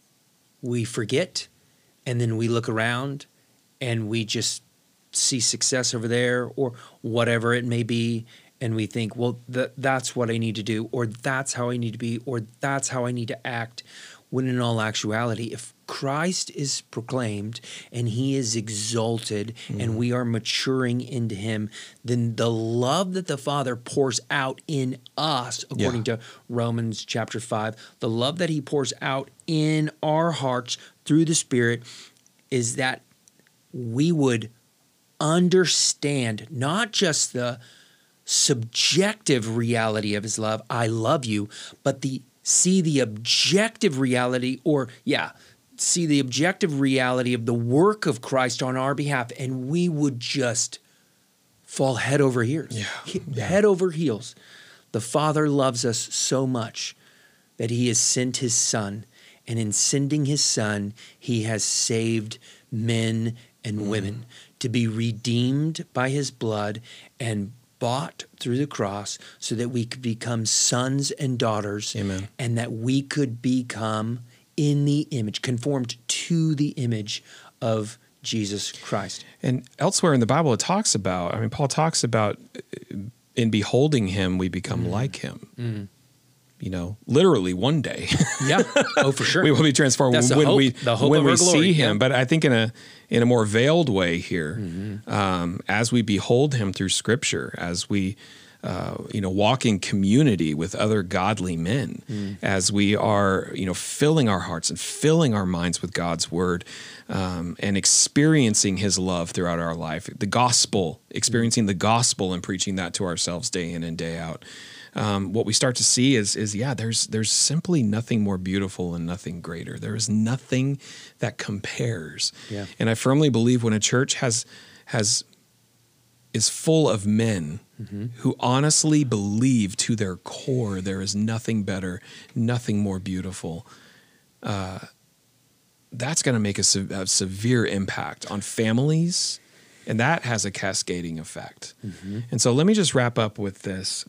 forget, and then we look around and we just see success over there or whatever it may be, and we think, well, that's what I need to do, or that's how I need to be, or that's how I need to act, when in all actuality, if Christ is proclaimed and he is exalted and we are maturing into him, then the love that the Father pours out in us, according to Romans chapter 5, the love that he pours out in our hearts through the Spirit is that we would understand not just the subjective reality of his love, I love you, but see the objective reality of the work of Christ on our behalf, and we would just fall head over heels. Head over heels. The Father loves us so much that he has sent his Son, and in sending his Son, he has saved men and women to be redeemed by his blood and bought through the cross so that we could become sons and daughters. Amen. And that we could become in the image, conformed to the image of Jesus Christ. And elsewhere in the Bible, it talks about, Paul talks about in beholding him, we become like him. Literally one day. Yeah. Oh, for sure. We will be transformed when we see him. But I think in a more veiled way here, as we behold him through Scripture, as we walk in community with other godly men, as we are filling our hearts and filling our minds with God's word, and experiencing his love throughout our life, the gospel, experiencing the gospel and preaching that to ourselves day in and day out. What we start to see is there's simply nothing more beautiful and nothing greater. There is nothing that compares. Yeah. And I firmly believe when a church is full of men who honestly believe to their core there is nothing better, nothing more beautiful, that's going to make a severe impact on families And that has a cascading effect. And so let me just wrap up with this.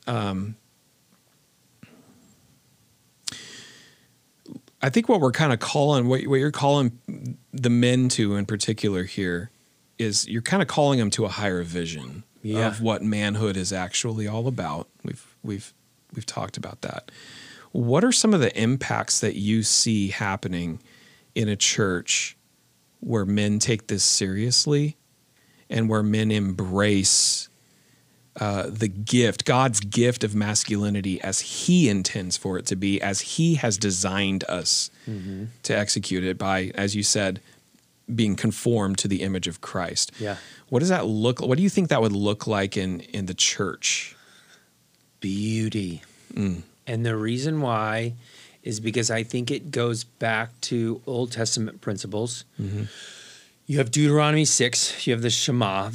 I think what we're kind of calling, what you're calling the men to in particular here, is you're kind of calling them to a higher vision of what manhood is actually all about. We've talked about that. What are some of the impacts that you see happening in a church where men take this seriously and where men embrace the gift, God's gift of masculinity as he intends for it to be, as he has designed us to execute it by, as you said, being conformed to the image of Christ? Yeah. What does that look? What do you think that would look like in the church? Beauty. And the reason why is because I think it goes back to Old Testament principles. You have Deuteronomy 6, you have the Shema,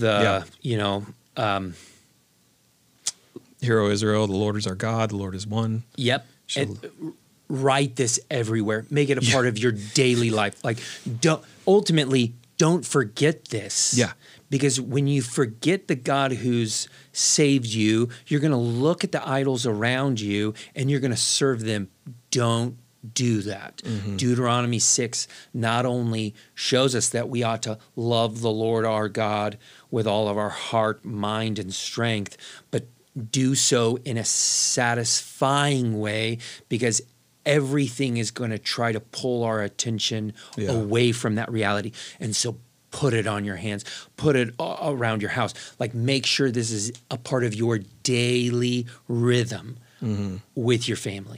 Hear, O Israel, the Lord is our God, the Lord is one. Yep. And write this everywhere. Make it a part of your daily life. Like, don't forget this. Yeah. Because when you forget the God who's saved you, you're going to look at the idols around you and you're going to serve them. Don't do that. Deuteronomy 6 not only shows us that we ought to love the Lord our God with all of our heart, mind, and strength, but do so in a satisfying way, because everything is going to try to pull our attention away from that reality. And so put it on your hands, put it around your house. Like, make sure this is a part of your daily rhythm with your family.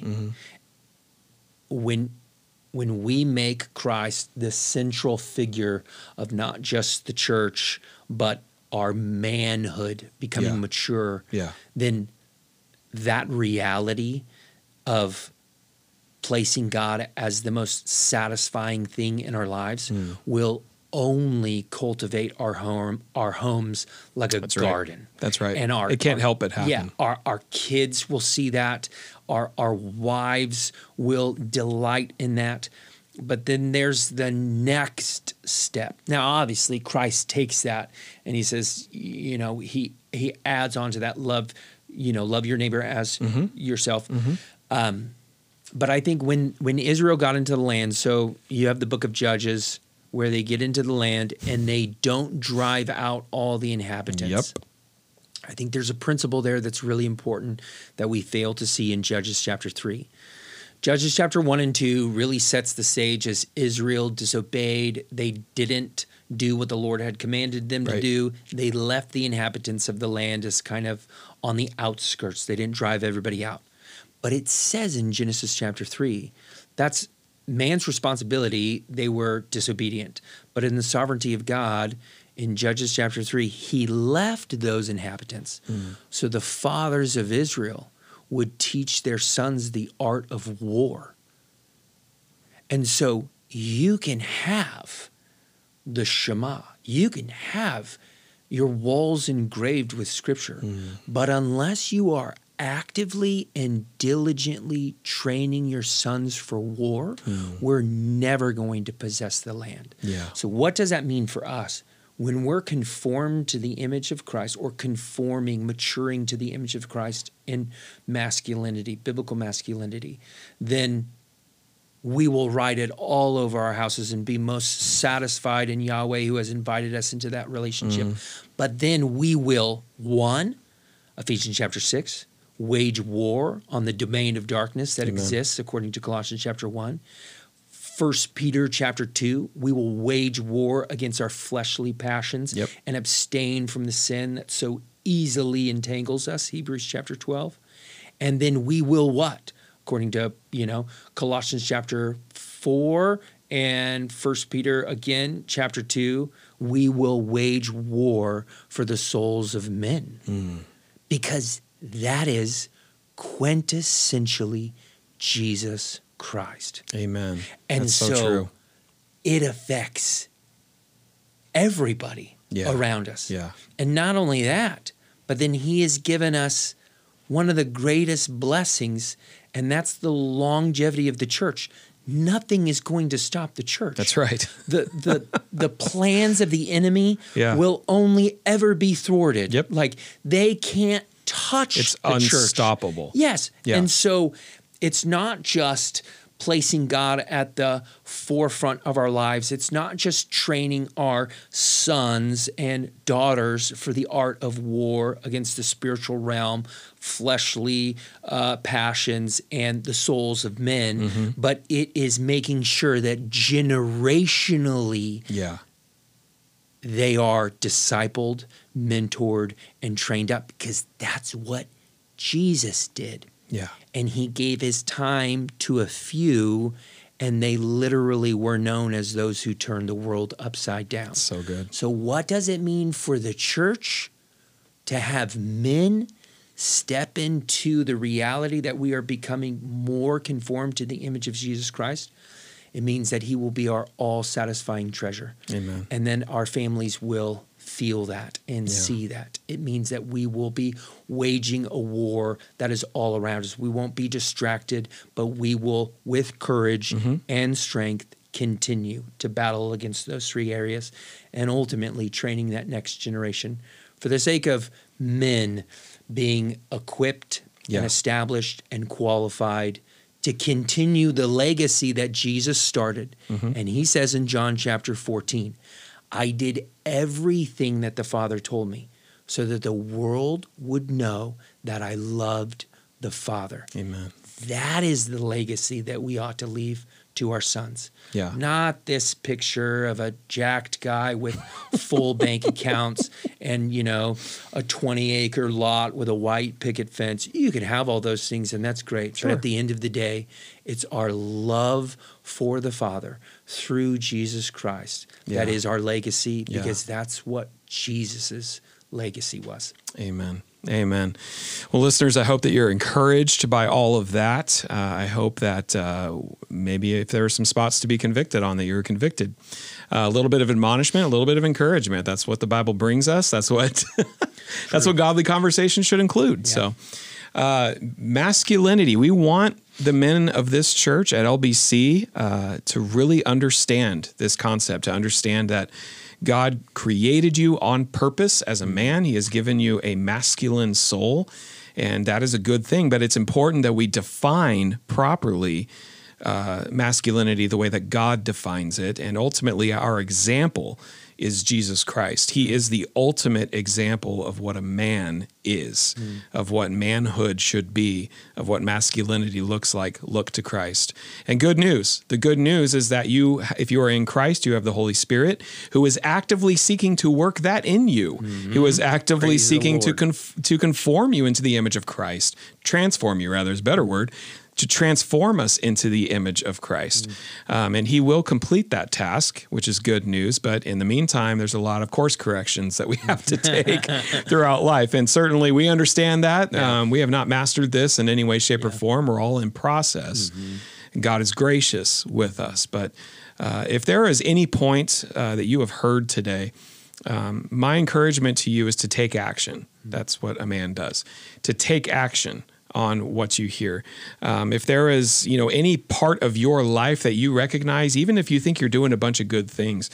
When we make Christ the central figure of not just the church, but our manhood becoming mature, then that reality of placing God as the most satisfying thing in our lives will only cultivate our homes like a garden. That's right. And it can't help but happen. Yeah, our kids will see that. Our wives will delight in that. But then there's the next step. Now, obviously, Christ takes that and he says, he adds on to that love your neighbor as yourself. But I think when Israel got into the land, so you have the book of Judges where they get into the land and they don't drive out all the inhabitants. I think there's a principle there that's really important that we fail to see in Judges chapter 3. Judges chapter 1 and 2 really sets the stage as Israel disobeyed. They didn't do what the Lord had commanded them to do. They left the inhabitants of the land as kind of on the outskirts. They didn't drive everybody out. But it says in Genesis chapter 3, that's man's responsibility. They were disobedient. But in the sovereignty of God, in Judges chapter 3, he left those inhabitants. So the fathers of Israel would teach their sons the art of war. And so you can have the Shema. You can have your walls engraved with Scripture. But unless you are actively and diligently training your sons for war, we're never going to possess the land. So what does that mean for us? When we're conformed to the image of Christ, or maturing to the image of Christ in masculinity, biblical masculinity, then we will write it all over our houses and be most satisfied in Yahweh who has invited us into that relationship. But then we will, Ephesians chapter 6, wage war on the domain of darkness that exists according to Colossians chapter 1. 1 Peter chapter 2, we will wage war against our fleshly passions and abstain from the sin that so easily entangles us, Hebrews chapter 12. And then we will what? According to, Colossians chapter 4 and 1 Peter again, chapter 2, we will wage war for the souls of men. Because that is quintessentially Jesus Christ. Amen. And that's so true. It affects everybody around us. And not only that, but then he has given us one of the greatest blessings, and that's the longevity of the church. nothing is going to stop the church. That's right. The plans of the enemy will only ever be thwarted. Yep. Like they can't touch it's the church. Unstoppable. Yes. Yeah. And so it's not just placing God at the forefront of our lives. It's not just training our sons and daughters for the art of war against the spiritual realm, fleshly passions, and the souls of men, but it is making sure that generationally they are discipled, mentored, and trained up, because that's what Jesus did. Yeah. And he gave his time to a few, and they literally were known as those who turned the world upside down. So good. So what does it mean for the church to have men step into the reality that we are becoming more conformed to the image of Jesus Christ? It means that he will be our all-satisfying treasure. Amen. And then our families will feel that and see that. It means that we will be waging a war that is all around us. We won't be distracted, but we will, with courage and strength, continue to battle against those three areas, and ultimately training that next generation for the sake of men being equipped and established and qualified to continue the legacy that Jesus started. And he says in John chapter 14, I did everything that the Father told me so that the world would know that I loved the Father. Amen. That is the legacy that we ought to leave to our sons. Yeah. Not this picture of a jacked guy with full bank accounts and, a 20-acre lot with a white picket fence. You can have all those things, and that's great. Sure. But at the end of the day, it's our love for the Father through Jesus Christ that is our legacy, because that's what Jesus's legacy was. Amen. Amen. Well, listeners, I hope that you're encouraged by all of that. I hope that maybe if there are some spots to be convicted on, that you're convicted. A little bit of admonishment, a little bit of encouragement. That's what the Bible brings us. That's what that's what godly conversation should include. Yeah. So, masculinity. We want the men of this church at LBC to really understand this concept, to understand that God created you on purpose as a man. He has given you a masculine soul, and that is a good thing. But it's important that we define properly masculinity the way that God defines it. And ultimately, our example is Jesus Christ. He is the ultimate example of what a man is, of what manhood should be, of what masculinity looks like. Look to Christ. And good news. The good news is that if you are in Christ, you have the Holy Spirit, who is actively seeking to work that in you, who is actively seeking to conform you into the image of Christ, transform you, rather, is a better word, to transform us into the image of Christ. And he will complete that task, which is good news. But in the meantime, there's a lot of course corrections that we have to take throughout life. And certainly we understand that. We have not mastered this in any way, shape, or form. We're all in process. And God is gracious with us. But if there is any point that you have heard today, my encouragement to you is to take action. That's what a man does, to take action on what you hear. If there is, any part of your life that you recognize, even if you think you're doing a bunch of good things,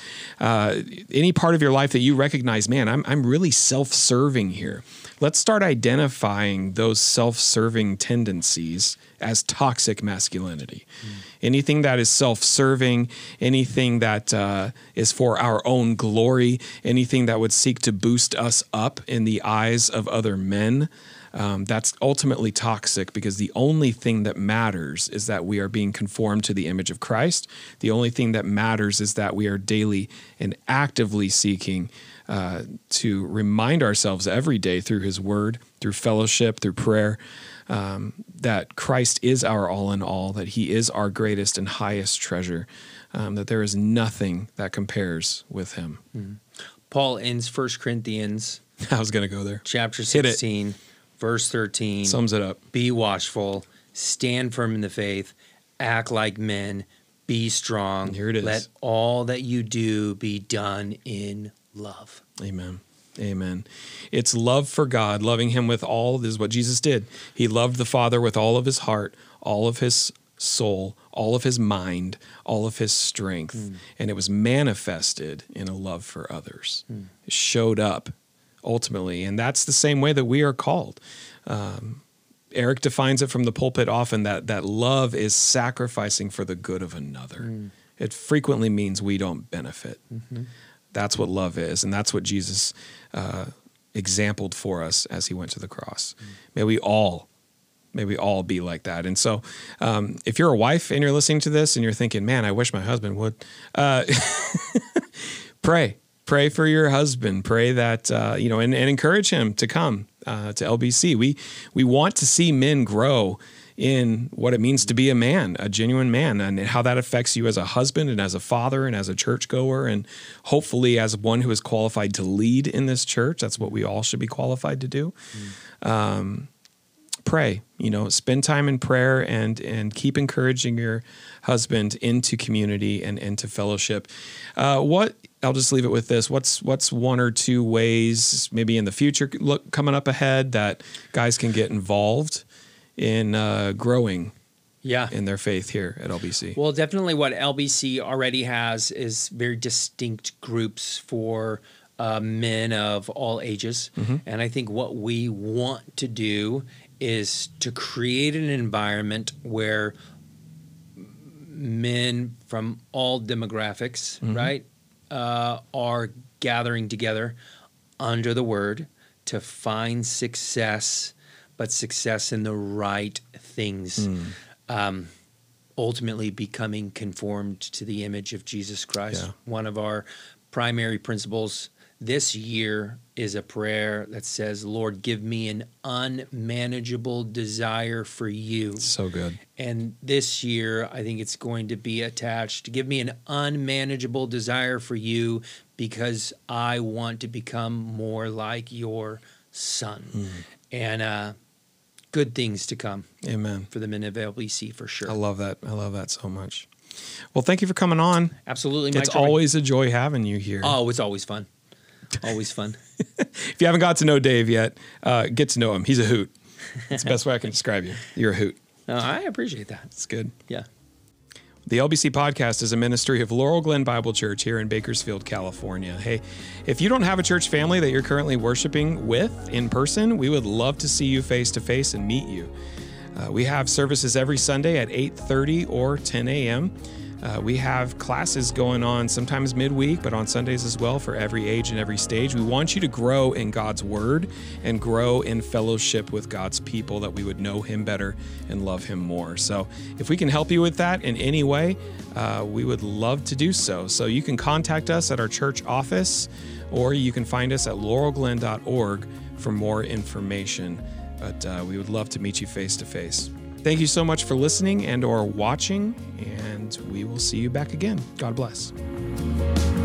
any part of your life that you recognize, man, I'm really self-serving here. Let's start identifying those self-serving tendencies as toxic masculinity. Anything that is self-serving, anything that is for our own glory, anything that would seek to boost us up in the eyes of other men, that's ultimately toxic, because the only thing that matters is that we are being conformed to the image of Christ. The only thing that matters is that we are daily and actively seeking to remind ourselves every day through his word, through fellowship, through prayer, that Christ is our all in all, that he is our greatest and highest treasure, that there is nothing that compares with him. Paul ends 1 Corinthians. I was going to go there. Chapter 16. Verse 13 sums it up. Be watchful, stand firm in the faith, act like men, be strong. And here it is. Let all that you do be done in love. Amen. Amen. It's love for God, loving him with all. This is what Jesus did. He loved the Father with all of his heart, all of his soul, all of his mind, all of his strength, and it was manifested in a love for others. It showed up ultimately, and that's the same way that we are called. Eric defines it from the pulpit often that love is sacrificing for the good of another. It frequently means we don't benefit. That's what love is, and that's what Jesus exampled for us as he went to the cross. May we all be like that. And so if you're a wife and you're listening to this and you're thinking, man, I wish my husband would, pray for your husband. Pray that, and encourage him to come to LBC. We want to see men grow in what it means to be a man, a genuine man, and how that affects you as a husband and as a father and as a churchgoer, and hopefully as one who is qualified to lead in this church. That's what we all should be qualified to do. Pray, spend time in prayer and keep encouraging your husband into community and into fellowship. I'll just leave it with this. What's one or two ways maybe in the future coming up ahead that guys can get involved in growing in their faith here at LBC? Well, definitely what LBC already has is very distinct groups for men of all ages. And I think what we want to do is to create an environment where men from all demographics, right, are gathering together under the word to find success, but success in the right things. Ultimately becoming conformed to the image of Jesus Christ. One of our primary principles this year is a prayer that says, Lord, give me an unmanageable desire for you. So good. And this year, I think it's going to be attached, give me an unmanageable desire for you because I want to become more like your son. And good things to come. Amen. For the men of LBC for sure. I love that. I love that so much. Well, thank you for coming on. Absolutely. It's always a joy having you here. Oh, it's always fun. Always fun. If you haven't got to know Dave yet, get to know him. He's a hoot. That's the best way I can describe you. You're a hoot. I appreciate that. It's good. Yeah. The LBC Podcast is a ministry of Laurel Glen Bible Church here in Bakersfield, California. Hey, if you don't have a church family that you're currently worshiping with in person, we would love to see you face to face and meet you. We have services every Sunday at 8:30 or 10 a.m. We have classes going on sometimes midweek, but on Sundays as well for every age and every stage. We want you to grow in God's word and grow in fellowship with God's people, that we would know him better and love him more. So if we can help you with that in any way, we would love to do so. So you can contact us at our church office, or you can find us at laurelglen.org for more information. But we would love to meet you face to face. Thank you so much for listening and or watching, and we will see you back again. God bless.